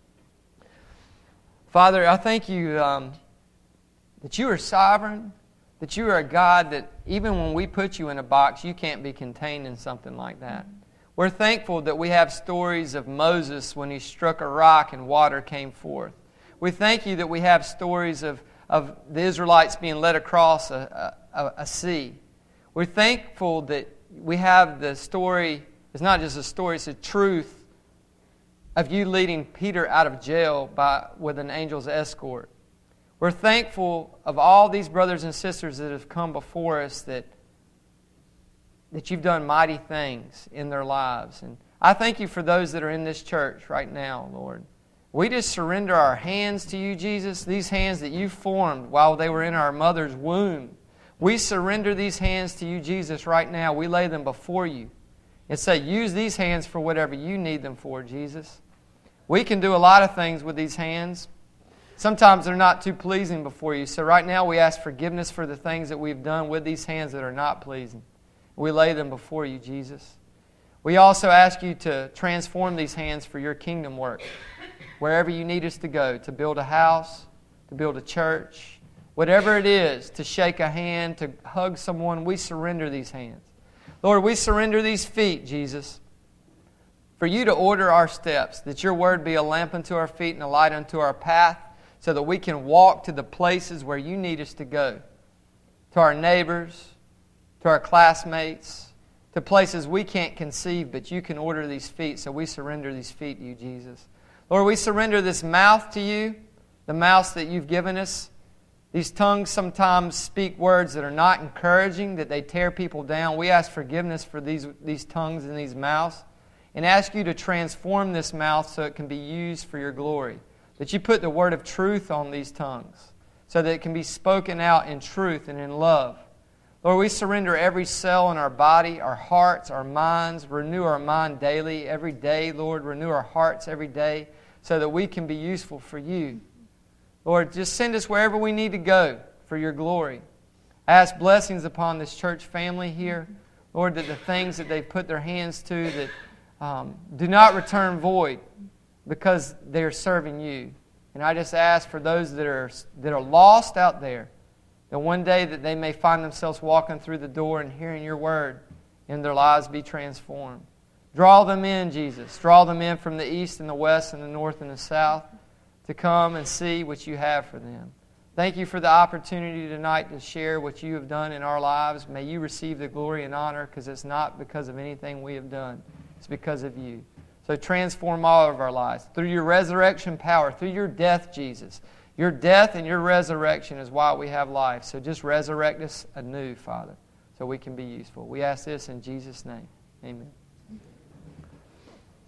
Speaker 2: Father, I thank you um, that you are sovereign, that you are a God that even when we put you in a box, you can't be contained in something like that. We're thankful that we have stories of Moses when he struck a rock and water came forth. We thank you that we have stories of, of the Israelites being led across a, a, a sea. We're thankful that we have the story, it's not just a story, it's a truth of you leading Peter out of jail by with an angel's escort. We're thankful of all these brothers and sisters that have come before us, that, that you've done mighty things in their lives. And I thank you for those that are in this church right now, Lord. We just surrender our hands to you, Jesus, these hands that you formed while they were in our mother's womb. We surrender these hands to you, Jesus, right now. We lay them before you and say, use these hands for whatever you need them for, Jesus. We can do a lot of things with these hands. Sometimes they're not too pleasing before you. So right now we ask forgiveness for the things that we've done with these hands that are not pleasing. We lay them before you, Jesus. We also ask you to transform these hands for your kingdom work. Wherever you need us to go, to build a house, to build a church, whatever it is, to shake a hand, to hug someone, we surrender these hands. Lord, we surrender these feet, Jesus, for you to order our steps, that your word be a lamp unto our feet and a light unto our path, so that we can walk to the places where you need us to go, to our neighbors, to our classmates, to places we can't conceive, but you can order these feet, so we surrender these feet to you, Jesus. Lord, we surrender this mouth to you, the mouth that you've given us. These tongues sometimes speak words that are not encouraging, that they tear people down. We ask forgiveness for these, these tongues and these mouths, and ask you to transform this mouth so it can be used for your glory. That you put the word of truth on these tongues so that it can be spoken out in truth and in love. Lord, we surrender every cell in our body, our hearts, our minds. Renew our mind daily, every day, Lord. Renew our hearts every day so that we can be useful for you. Lord, just send us wherever we need to go for your glory. I ask blessings upon this church family here. Lord, that the things that they've put their hands to that um, do not return void because they're serving you. And I just ask for those that are that are lost out there, that one day that they may find themselves walking through the door and hearing your word and their lives be transformed. Draw them in, Jesus. Draw them in from the east and the west and the north and the south to come and see what you have for them. Thank you for the opportunity tonight to share what you have done in our lives. May you receive the glory and honor, because it's not because of anything we have done. It's because of you. So transform all of our lives through your resurrection power, through your death, Jesus. Your death and your resurrection is why we have life. So just resurrect us anew, Father, so we can be useful. We ask this in Jesus' name. Amen.